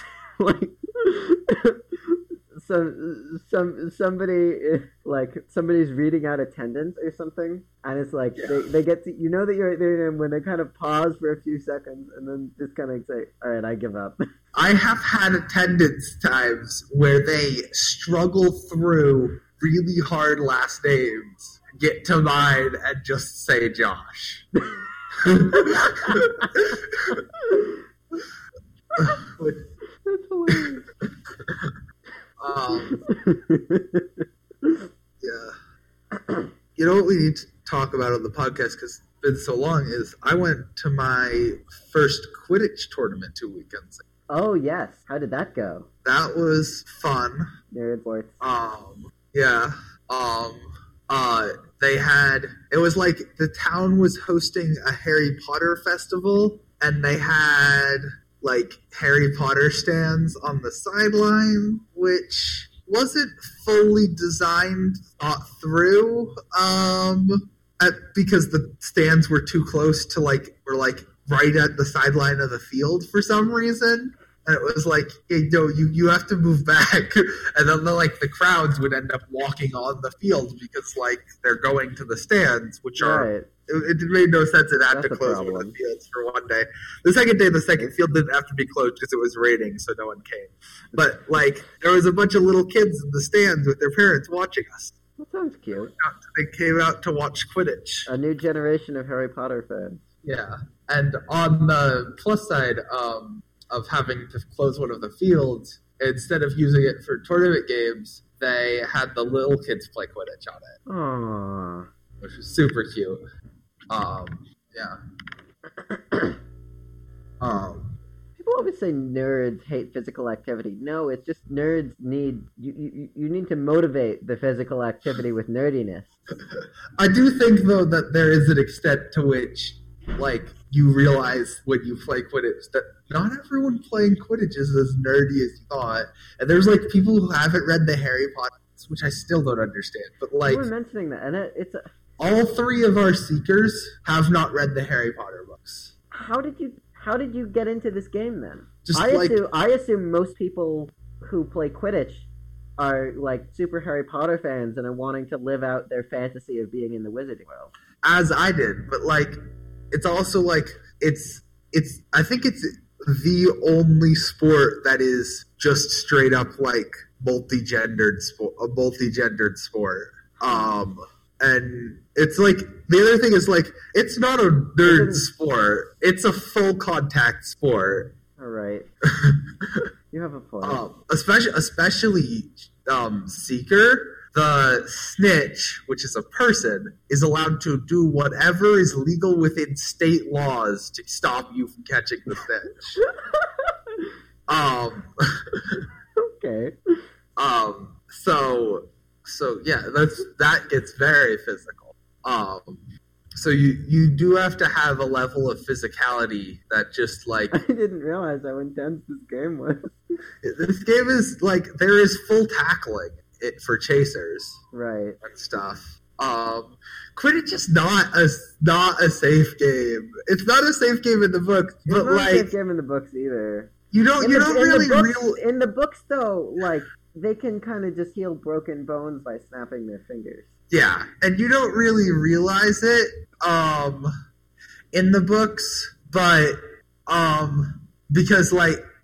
to, somebody's reading out attendance or something, and it's they get to, that you're there, and when they kind of pause for a few seconds and then just kind of say, all right, I give up. I have had attendance times where they struggle through really hard last names, get to mine, and just say Josh. Yeah. You know what we need to talk about on the podcast, because it's been so long, is I went to my first Quidditch tournament 2 weekends ago. Oh, yes. How did that go? That was fun. Nerd sports. Yeah. They had, it was like the town was hosting a Harry Potter festival, and they had like Harry Potter stands on the sideline, which wasn't fully designed, thought through, because the stands were too close to were right at the sideline of the field for some reason. And it was like, hey, no, you have to move back. And then the crowds would end up walking on the field because they're going to the stands, which are, Right. it made no sense. It had That's to a close one problem. of the fields for one day. The second day, the second field didn't have to be closed because it was raining, so no one came. But there was a bunch of little kids in the stands with their parents watching us. That sounds cute. They came out to watch Quidditch. A new generation of Harry Potter fans. Yeah, and on the plus side of having to close one of the fields, instead of using it for tournament games, they had the little kids play Quidditch on it, Aww. which was super cute. Yeah. People always say nerds hate physical activity. No, it's just nerds need... You need to motivate the physical activity with nerdiness. I do think, though, that there is an extent to which, you realize when you play Quidditch that not everyone playing Quidditch is as nerdy as you thought. And there's, people who haven't read the Harry Potter, which I still don't understand. But, You were mentioning that, and it's... all three of our seekers have not read the Harry Potter books. How did you get into this game, then? Just I assume most people who play Quidditch are, super Harry Potter fans and are wanting to live out their fantasy of being in the wizarding world. As I did, but, it's also, it's I think it's the only sport that is just straight up, multi-gendered sport, a multi-gendered sport. And it's the other thing is it's not a nerd sport. It's a full contact sport. All right. You have a point. Especially Seeker, the snitch, which is a person, is allowed to do whatever is legal within state laws to stop you from catching the snitch. Okay. So yeah, that gets very physical. So you do have to have a level of physicality that just I didn't realize how intense this game was. this game is there is full tackling for chasers, Right. and stuff. Quidditch is not a safe game. It's not a safe game in the book, It's but not a safe game in the books either. you don't really In the books, though, they can kind of just heal broken bones by snapping their fingers. Yeah, and you don't really realize it in the books, but because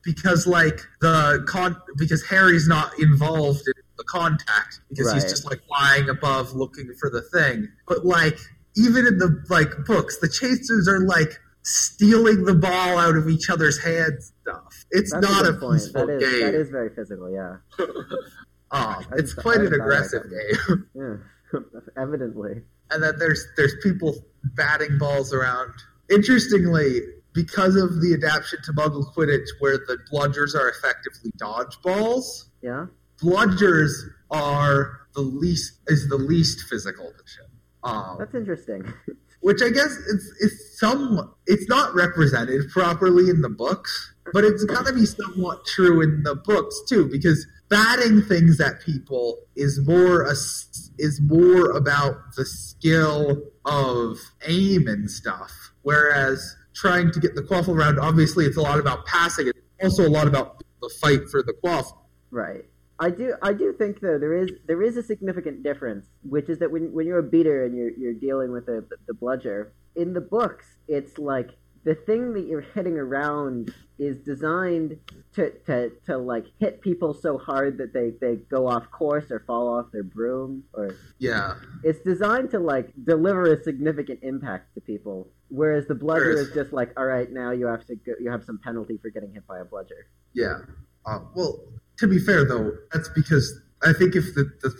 Harry's not involved in the contact because he's Right. just flying above looking for the thing. But even in the books, the chasers are stealing the ball out of each other's hands and stuff. It's That's not a a good point. peaceful That game. is very physical, yeah. It's quite an aggressive game. Yeah, evidently. And then there's people batting balls around. Interestingly, because of the adaptation to Muggle Quidditch, where the bludgers are effectively dodgeballs, Yeah? bludgers are the least physical position. That's interesting. Which I guess it's not represented properly in the books, but it's got to be somewhat true in the books too, because batting things at people is more about the skill of aim and stuff, whereas trying to get the quaffle around, obviously it's a lot about passing. It's also a lot about the fight for the quaffle. Right. I do think, though, there is a significant difference, which is that when you're a beater and you're dealing with the bludger, in the books, it's the thing that you're hitting around is designed to hit people so hard that they go off course or fall off their broom, or Yeah. it's designed to deliver a significant impact to people, whereas the bludger is just all right, now you have some penalty for getting hit by a bludger. Yeah. Well, to be fair, though, that's because I think if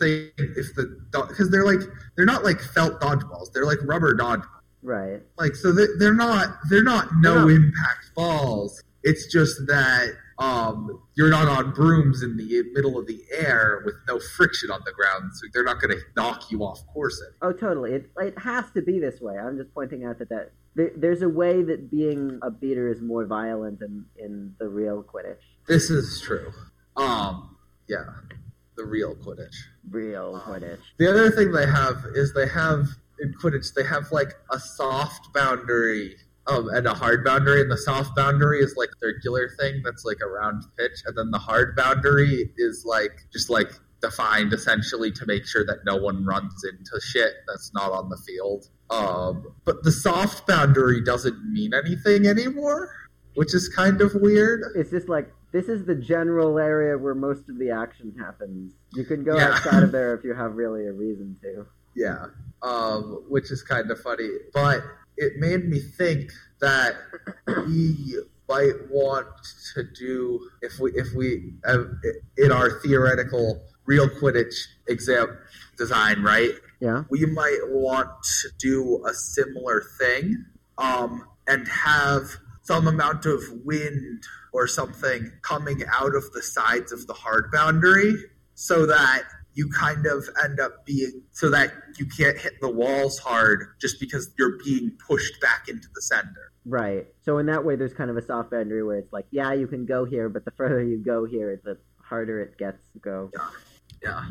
because they're not like felt dodgeballs, they're like rubber dodgeballs. Right. Like, so they're not no impact balls. It's just that you're not on brooms in the middle of the air with no friction on the ground, so they're not going to knock you off course. Oh, totally. It has to be this way. I'm just pointing out that there's a way that being a beater is more violent in the real Quidditch. This is true. Yeah, the real Quidditch. Real Quidditch. The other thing they have in Quidditch, they have like a soft boundary and a hard boundary, and the soft boundary is like a circular thing that's like a round pitch, and then the hard boundary is like just like defined essentially to make sure that no one runs into shit that's not on the field. But the soft boundary doesn't mean anything anymore, which is kind of weird. It's just like, this is the general area where most of the action happens. You can go outside of there if you have really a reason to. Yeah, which is kind of funny. But it made me think that we might want to do, if we in our theoretical real Quidditch exam design, right? Yeah. We might want to do a similar thing, and have some amount of wind or something coming out of the sides of the hard boundary, so that you kind of end up being, so that you can't hit the walls hard just because you're being pushed back into the center. Right. So in that way, there's kind of a soft boundary where it's like, yeah, you can go here, but the further you go here, the harder it gets to go. Yeah.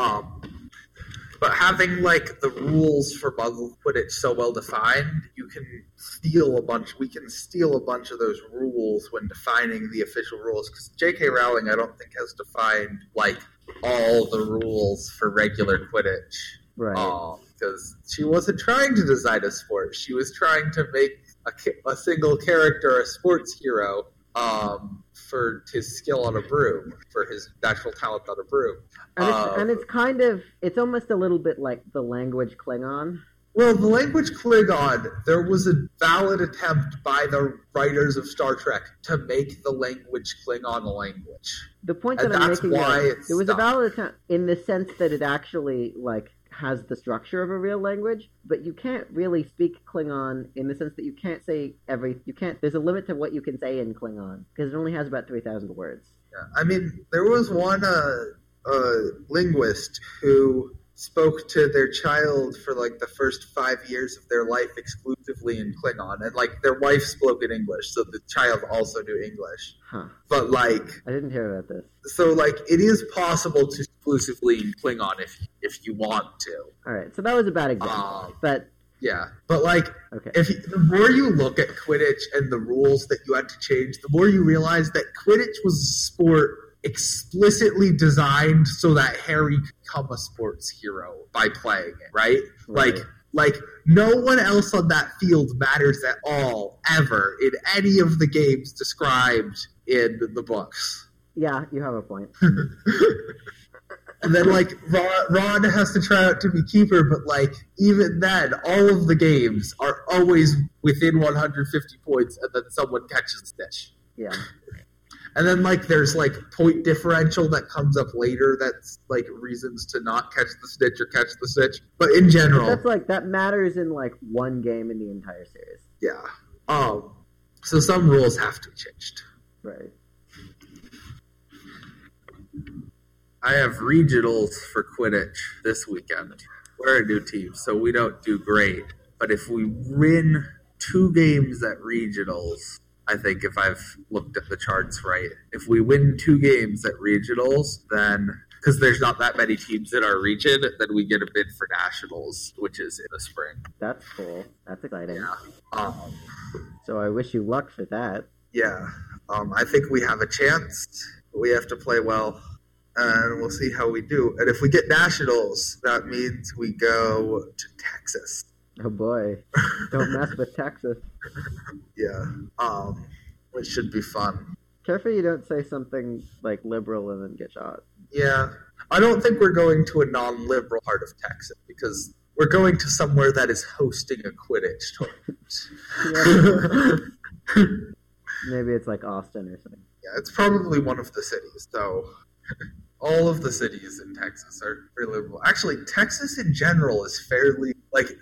But having like the rules for Muggle Quidditch so well defined, we can steal a bunch of those rules when defining the official rules. Because J.K. Rowling, I don't think, has defined like all the rules for regular Quidditch. Right. Because she wasn't trying to design a sport. She was trying to make a single character a sports hero for his skill on a broom, for his natural talent on a broom. And it's kind of, it's almost a little bit like the language Klingon. Well, the language Klingon, there was a valid attempt by the writers of Star Trek to make the language Klingon a language. The point that I'm making is there was a valid attempt in the sense that it actually like has the structure of a real language, but you can't really speak Klingon in the sense that you can't say there's a limit to what you can say in Klingon, because it only has about 3,000 words. Yeah. I mean, there was one linguist who spoke to their child for like the first 5 years of their life exclusively in Klingon, and like their wife spoke in English, so the child also knew English. Huh. But like, I didn't hear about this. So like, it is possible to exclusively in Klingon if you want to. All right, so that was a bad example, but yeah, but like, okay. The more you look at Quidditch and the rules that you had to change, the more you realize that Quidditch was a sport explicitly designed so that Harry could become a sports hero by playing it, right? Like no one else on that field matters at all, ever, in any of the games described in the books. Yeah, you have a point. And then, like, Ron has to try out to be keeper, but, like, even then, all of the games are always within 150 points, and then someone catches the snitch. Yeah. And then, like, there's, like, point differential that comes up later that's, like, reasons to not catch the snitch or catch the snitch. But in general... That's, like, that matters in, like, one game in the entire series. Yeah. So some rules have to be changed. Right. I have regionals for Quidditch this weekend. We're a new team, so we don't do great. But if we win 2 games at regionals, I think if I've looked at the charts right, if we win 2 games at regionals, then, because there's not that many teams in our region, then we get a bid for nationals, which is in the spring. That's cool. That's exciting. Yeah. So I wish you luck for that. Yeah. I think we have a chance, but we have to play well. And we'll see how we do. And if we get nationals, that means we go to Texas. Oh boy. Don't mess with Texas. Yeah. Which should be fun. Careful you don't say something like liberal and then get shot. Yeah. I don't think we're going to a non-liberal part of Texas because we're going to somewhere that is hosting a Quidditch tournament. Maybe it's like Austin or something. Yeah, it's probably one of the cities, though. All of the cities in Texas are very liberal. Actually, Texas in general is fairly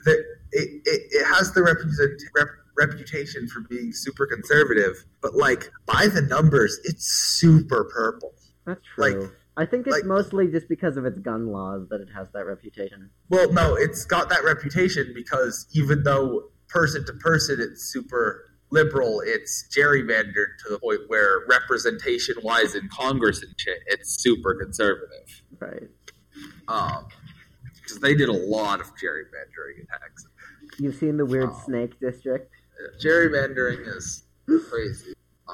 it has the reputation for being super conservative, but by the numbers, it's super purple. That's true. I think it's mostly just because of its gun laws that it has that reputation. Well, no, it's got that reputation because even though person to person it's super liberal, it's gerrymandered to the point where representation-wise in Congress and shit, it's super conservative. Right. Because they did a lot of gerrymandering in Texas. You've seen the weird snake district? Gerrymandering is crazy.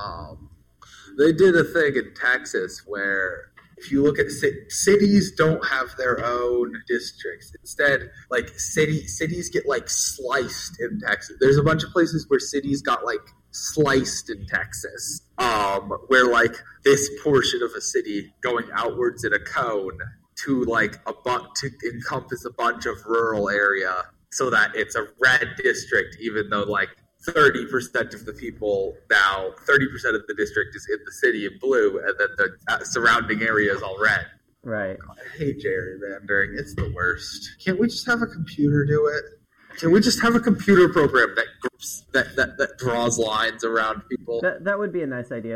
They did a thing in Texas where if you look at cities don't have their own districts. Instead, cities get sliced in Texas. There's a bunch of places where cities got sliced in Texas. Where this portion of a city going outwards in a cone to to encompass a bunch of rural area so that it's a red district, even though 30% of the people now, 30% of the district is in the city in blue, and then the surrounding area is all red. Right. I hate gerrymandering. It's the worst. Can't we just have a computer do it? Can we just have a computer program that draws lines around people? That would be a nice idea.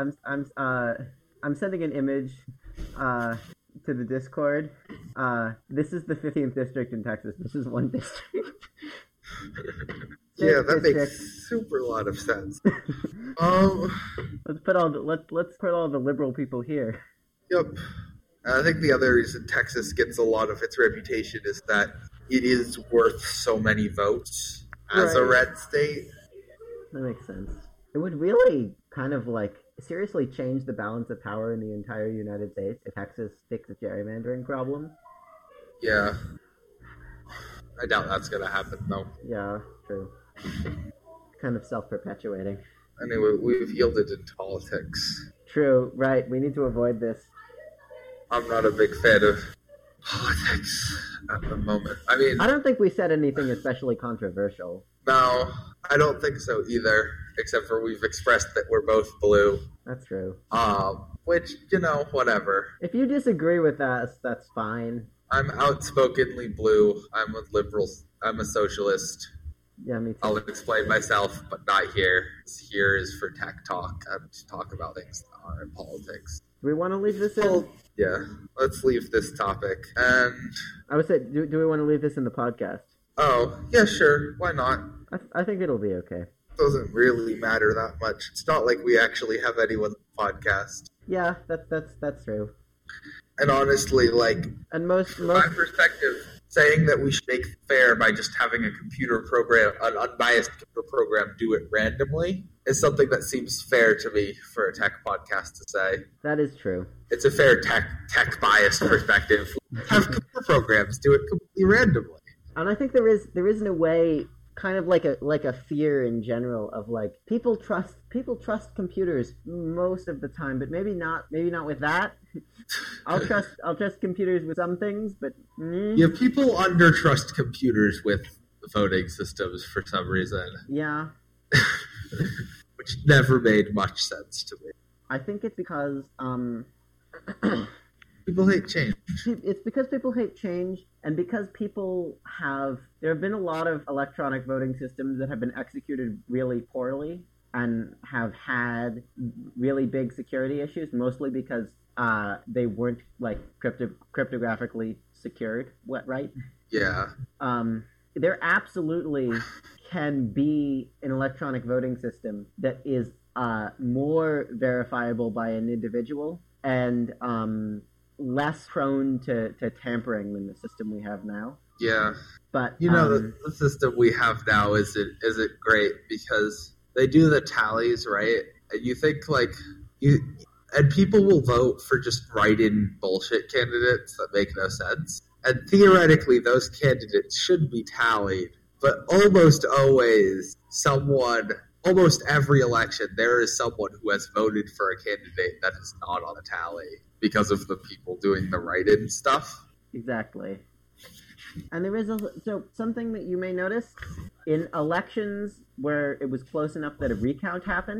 I'm sending an image to the Discord. This is the 15th district in Texas. This is one district. Yeah, that makes super lot of sense. Let's put all the liberal people here. Yep. I think the other reason Texas gets a lot of its reputation is that it is worth so many votes as a red state. That makes sense. It would really kind of seriously change the balance of power in the entire United States if Texas fixed the gerrymandering problem. Yeah. I doubt that's going to happen, though. Yeah, true. Kind of self-perpetuating. Anyway, we've yielded into politics. True, right. We need to avoid this. I'm not a big fan of politics at the moment. I mean, I don't think we said anything especially controversial. No, I don't think so either, except for we've expressed that we're both blue. That's true. Which, whatever. If you disagree with us, that's fine. I'm outspokenly blue. I'm with liberals. I'm a socialist. Yeah, me too. I'll explain myself, but not here. Here is for tech talk. I'm to talk about things that are in politics. Do we want to leave this in? Well, yeah, let's leave this topic. And I would say, do we want to leave this in the podcast? Oh, yeah, sure. Why not? I think it'll be okay. Doesn't really matter that much. It's not like we actually have anyone podcast. Yeah, that's true. And honestly, and most from my perspective, saying that we should make it fair by just having a computer program, an unbiased computer program, do it randomly is something that seems fair to me for a tech podcast to say. That is true. It's a fair tech biased perspective. Have computer programs do it completely randomly. And I think there is in a way kind of like a fear in general of people trust computers most of the time, but maybe not with that. I'll trust computers with some things, but yeah, people undertrust computers with voting systems for some reason. Yeah. Which never made much sense to me. I think it's because people hate change. It's because people hate change, and because there have been a lot of electronic voting systems that have been executed really poorly and have had really big security issues, mostly because they weren't cryptographically secured, right? Yeah. There absolutely can be an electronic voting system that is more verifiable by an individual and less prone to tampering than the system we have now. Yeah. But the system we have now isn't great because they do the tallies, right? And you think and people will vote for just write-in bullshit candidates that make no sense. And theoretically, those candidates should be tallied. But almost always, almost every election, there is someone who has voted for a candidate that is not on the tally because of the people doing the write-in stuff. Exactly. And there is also something that you may notice in elections where it was close enough that a recount happened,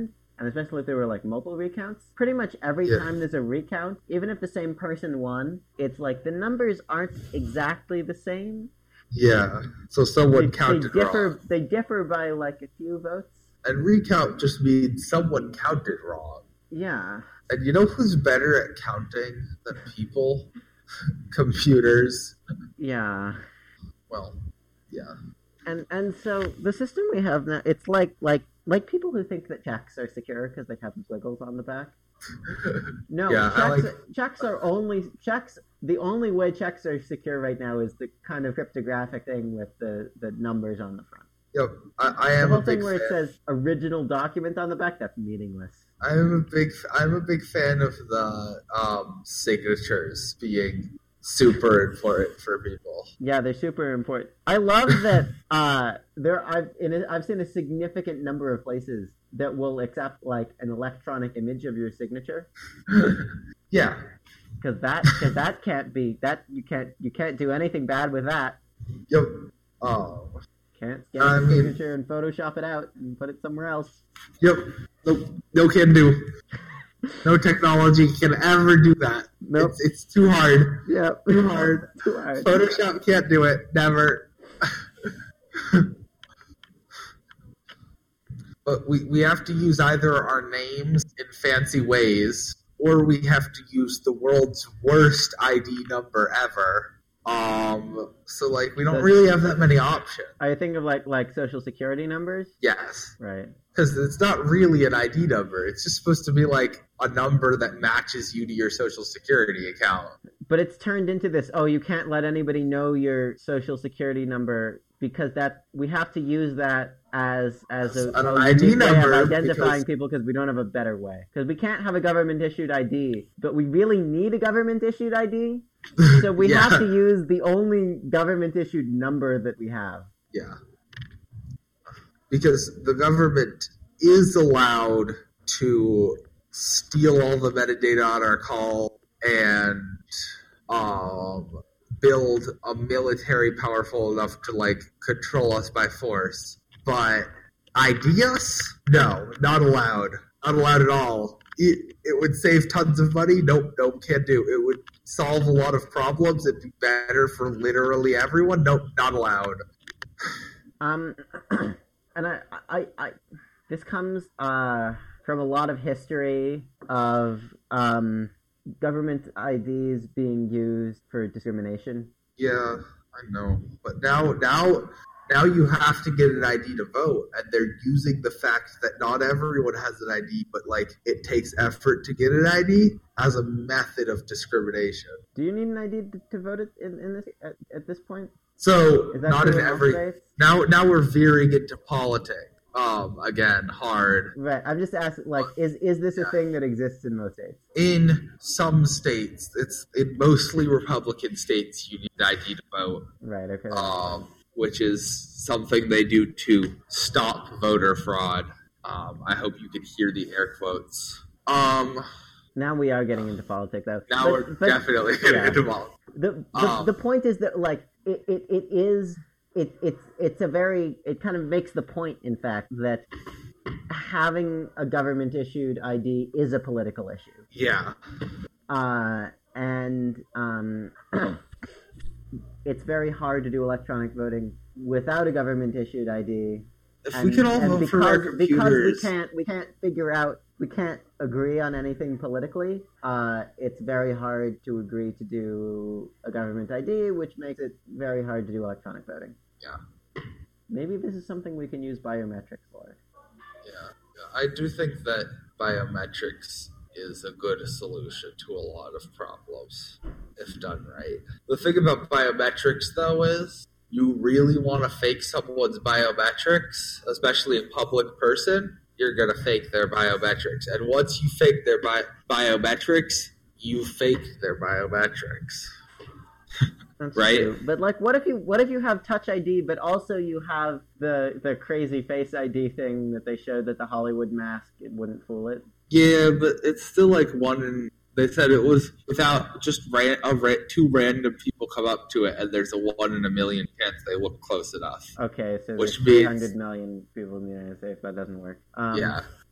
and especially if there were like multiple recounts, pretty much every time there's a recount, even if the same person won, it's like the numbers aren't exactly the same. Yeah, so someone counted wrong. They differ by like a few votes. And recount just means someone counted wrong. Yeah. And you know who's better at counting than people? Computers. Yeah. Well, yeah. And so the system we have now, it's like people who think that checks are secure because they have squiggles on the back. No, yeah, checks are only checks. The only way checks are secure right now is the kind of cryptographic thing with the numbers on the front. Yep, I am the whole a big thing where fan. It says original document on the back. That's meaningless. I'm a big fan of the signatures being super important for people. Yeah, they're super important. I love that I've seen a significant number of places that will accept like an electronic image of your signature. Yeah, because that can't be that you can't do anything bad with that. Yep. Oh. Can't scan your signature and Photoshop it out and put it somewhere else. Yep. No can do. No technology can ever do that. Nope. It's too hard. Yep. Too hard. Too hard. Photoshop can't do it. Never. But we have to use either our names in fancy ways, or we have to use the world's worst ID number ever. So like we don't really have that many options. Are you thinking of like social security numbers? Yes. Right. Because it's not really an ID number. It's just supposed to be like a number that matches you to your social security account. But it's turned into this, you can't let anybody know your social security number because we have to use that as an ID number of identifying people because we don't have a better way. Because we can't have a government-issued ID, but we really need a government-issued ID. So we have to use the only government-issued number that we have. Yeah. Because the government is allowed to steal all the metadata on our call and build a military powerful enough to like control us by force. But ID us? No, not allowed. Not allowed at all. It would save tons of money. Nope, can't do. It would solve a lot of problems. It'd be better for literally everyone. Nope, not allowed. And I this comes from a lot of history of government IDs being used for discrimination. Yeah, I know. But now you have to get an ID to vote, and they're using the fact that not everyone has an ID, but like it takes effort to get an ID as a method of discrimination. Do you need an ID to vote in this at this point? So not in every. Now we're veering into politics. Again, hard. Right. I'm just asking, like, is this a thing that exists in most states? In some states, in mostly Republican states, you need an ID to vote. Right. Okay. Which is something they do to stop voter fraud. I hope you can hear the air quotes. Now we are getting into politics, though. Now we're definitely getting into politics. The point is that, like, it kind of makes the point, in fact, that having a government-issued ID is a political issue. Yeah. It's very hard to do electronic voting without a government-issued ID. If we can all vote for our computers. Because we can't agree on anything politically, it's very hard to agree to do a government ID, which makes it very hard to do electronic voting. Yeah. Maybe this is something we can use biometrics for. Yeah. I do think that biometrics is a good solution to a lot of problems, if done right. The thing about biometrics, though, is you really want to fake someone's biometrics, especially a public person, you're going to fake their biometrics. And once you fake their biometrics, you fake their biometrics. That's right? True. But like, what if you have Touch ID, but also you have the crazy Face ID thing that they showed that the Hollywood mask, it wouldn't fool it? Yeah, but it's still like they said it was without just two random people come up to it, and there's a 1 in a million chance they look close enough. Okay, so which there's 300 million people in the United States. That doesn't work. Yeah.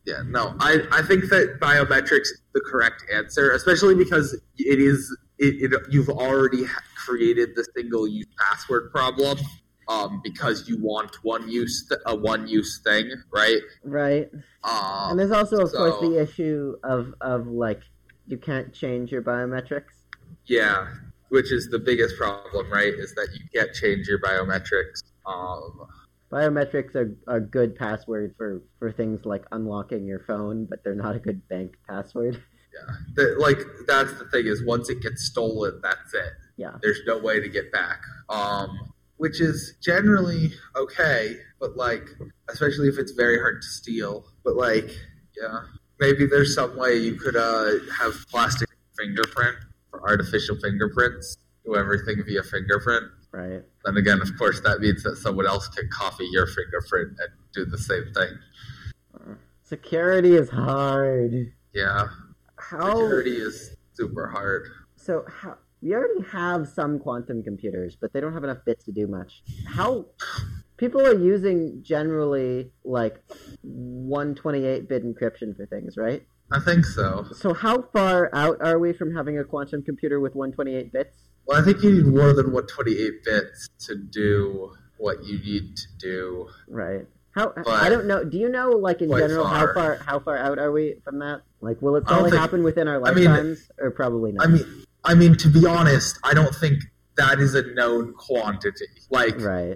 Yeah, no, I think that biometrics is the correct answer, especially because you've already created the single-use password problem because you want a one-use thing, right? Right. And there's also, of course, the issue of like, you can't change your biometrics. Yeah, which is the biggest problem, right, is that you can't change your biometrics. Biometrics are good password for things like unlocking your phone, but they're not a good bank password. Yeah, that's the thing is once it gets stolen, that's it. Yeah. There's no way to get back. Which is generally okay, but like, especially if it's very hard to steal. But like, yeah, maybe there's some way you could have plastic fingerprint for artificial fingerprints, do everything via fingerprint. Right. Then again, of course, that means that someone else can copy your fingerprint and do the same thing. Security is hard. Yeah. Security is super hard. So we already have some quantum computers, but they don't have enough bits to do much. How people are using generally like 128-bit encryption for things, right? I think so. So how far out are we from having a quantum computer with 128 bits? Well, I think you need more than 128 bits to do what you need to do. Right. I don't know. Do you know, like in general, how far out are we from that? Like, will it probably happen within our lifetimes, or probably not? I mean, to be honest, I don't think that is a known quantity. Like, right.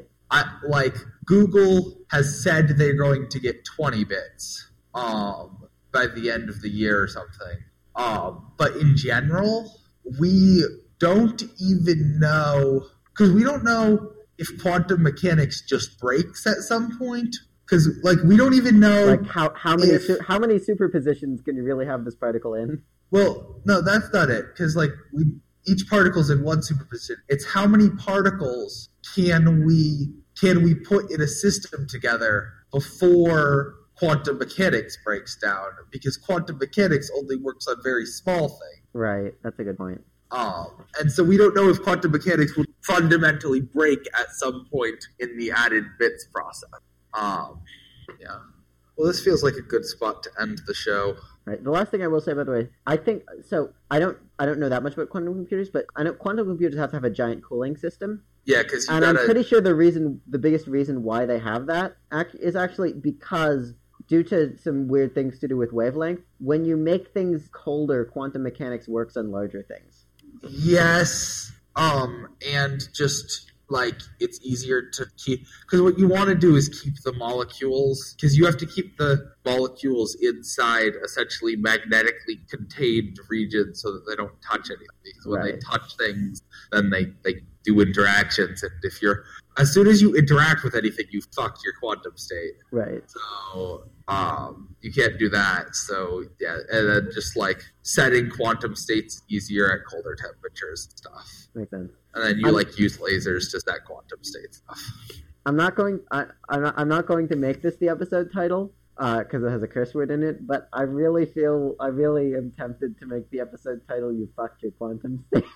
Google has said they're going to get 20 bits by the end of the year or something. But in general, we don't even know, because we don't know if quantum mechanics just breaks at some point. Because we don't even know like how many superpositions can you really have this particle in? Well, no, that's not it. Because each particle's in one superposition. It's how many particles can we put in a system together before quantum mechanics breaks down? Because quantum mechanics only works on very small things. Right, that's a good point. And so we don't know if quantum mechanics will fundamentally break at some point in the added bits process. Yeah. Well, this feels like a good spot to end the show. Right. The last thing I will say, by the way, I think so. I don't know that much about quantum computers, but I know quantum computers have to have a giant cooling system. Yeah, because I'm pretty sure the biggest reason why they have that is actually because due to some weird things to do with wavelength, when you make things colder, quantum mechanics works on larger things. Yes. And just it's easier to keep, because what you want to do is keep the molecules, because you have to keep the molecules inside essentially magnetically contained regions so that they don't touch anything. Because when they touch things, then they do interactions, and as soon as you interact with anything, you fuck your quantum state. Right. So you can't do that. So yeah, and then just setting quantum states easier at colder temperatures and stuff. Makes sense. And then you use lasers to set quantum state stuff. I'm not going to make this the episode title because it has a curse word in it. But I really am tempted to make the episode title "You Fucked Your Quantum State."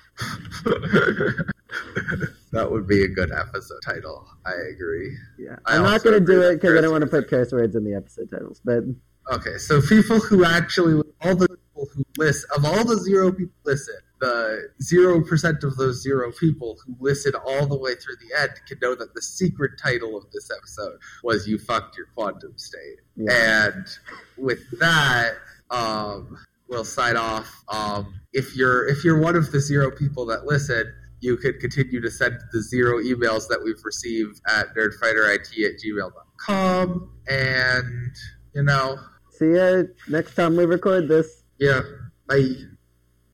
That would be a good episode title. I agree. Yeah, I'm not going to do it because I don't want to put curse words in the episode titles. But okay, so people who actually all the people who listen of all the 0 people listen. The 0% of those 0 people who listen all the way through the end can know that the secret title of this episode was "You Fucked Your Quantum State." Yeah. And with that, we'll sign off. If you're one of the 0 people that listen, you could continue to send the 0 emails that we've received at nerdfighterit@gmail.com. And, see ya next time we record this. Yeah. Bye.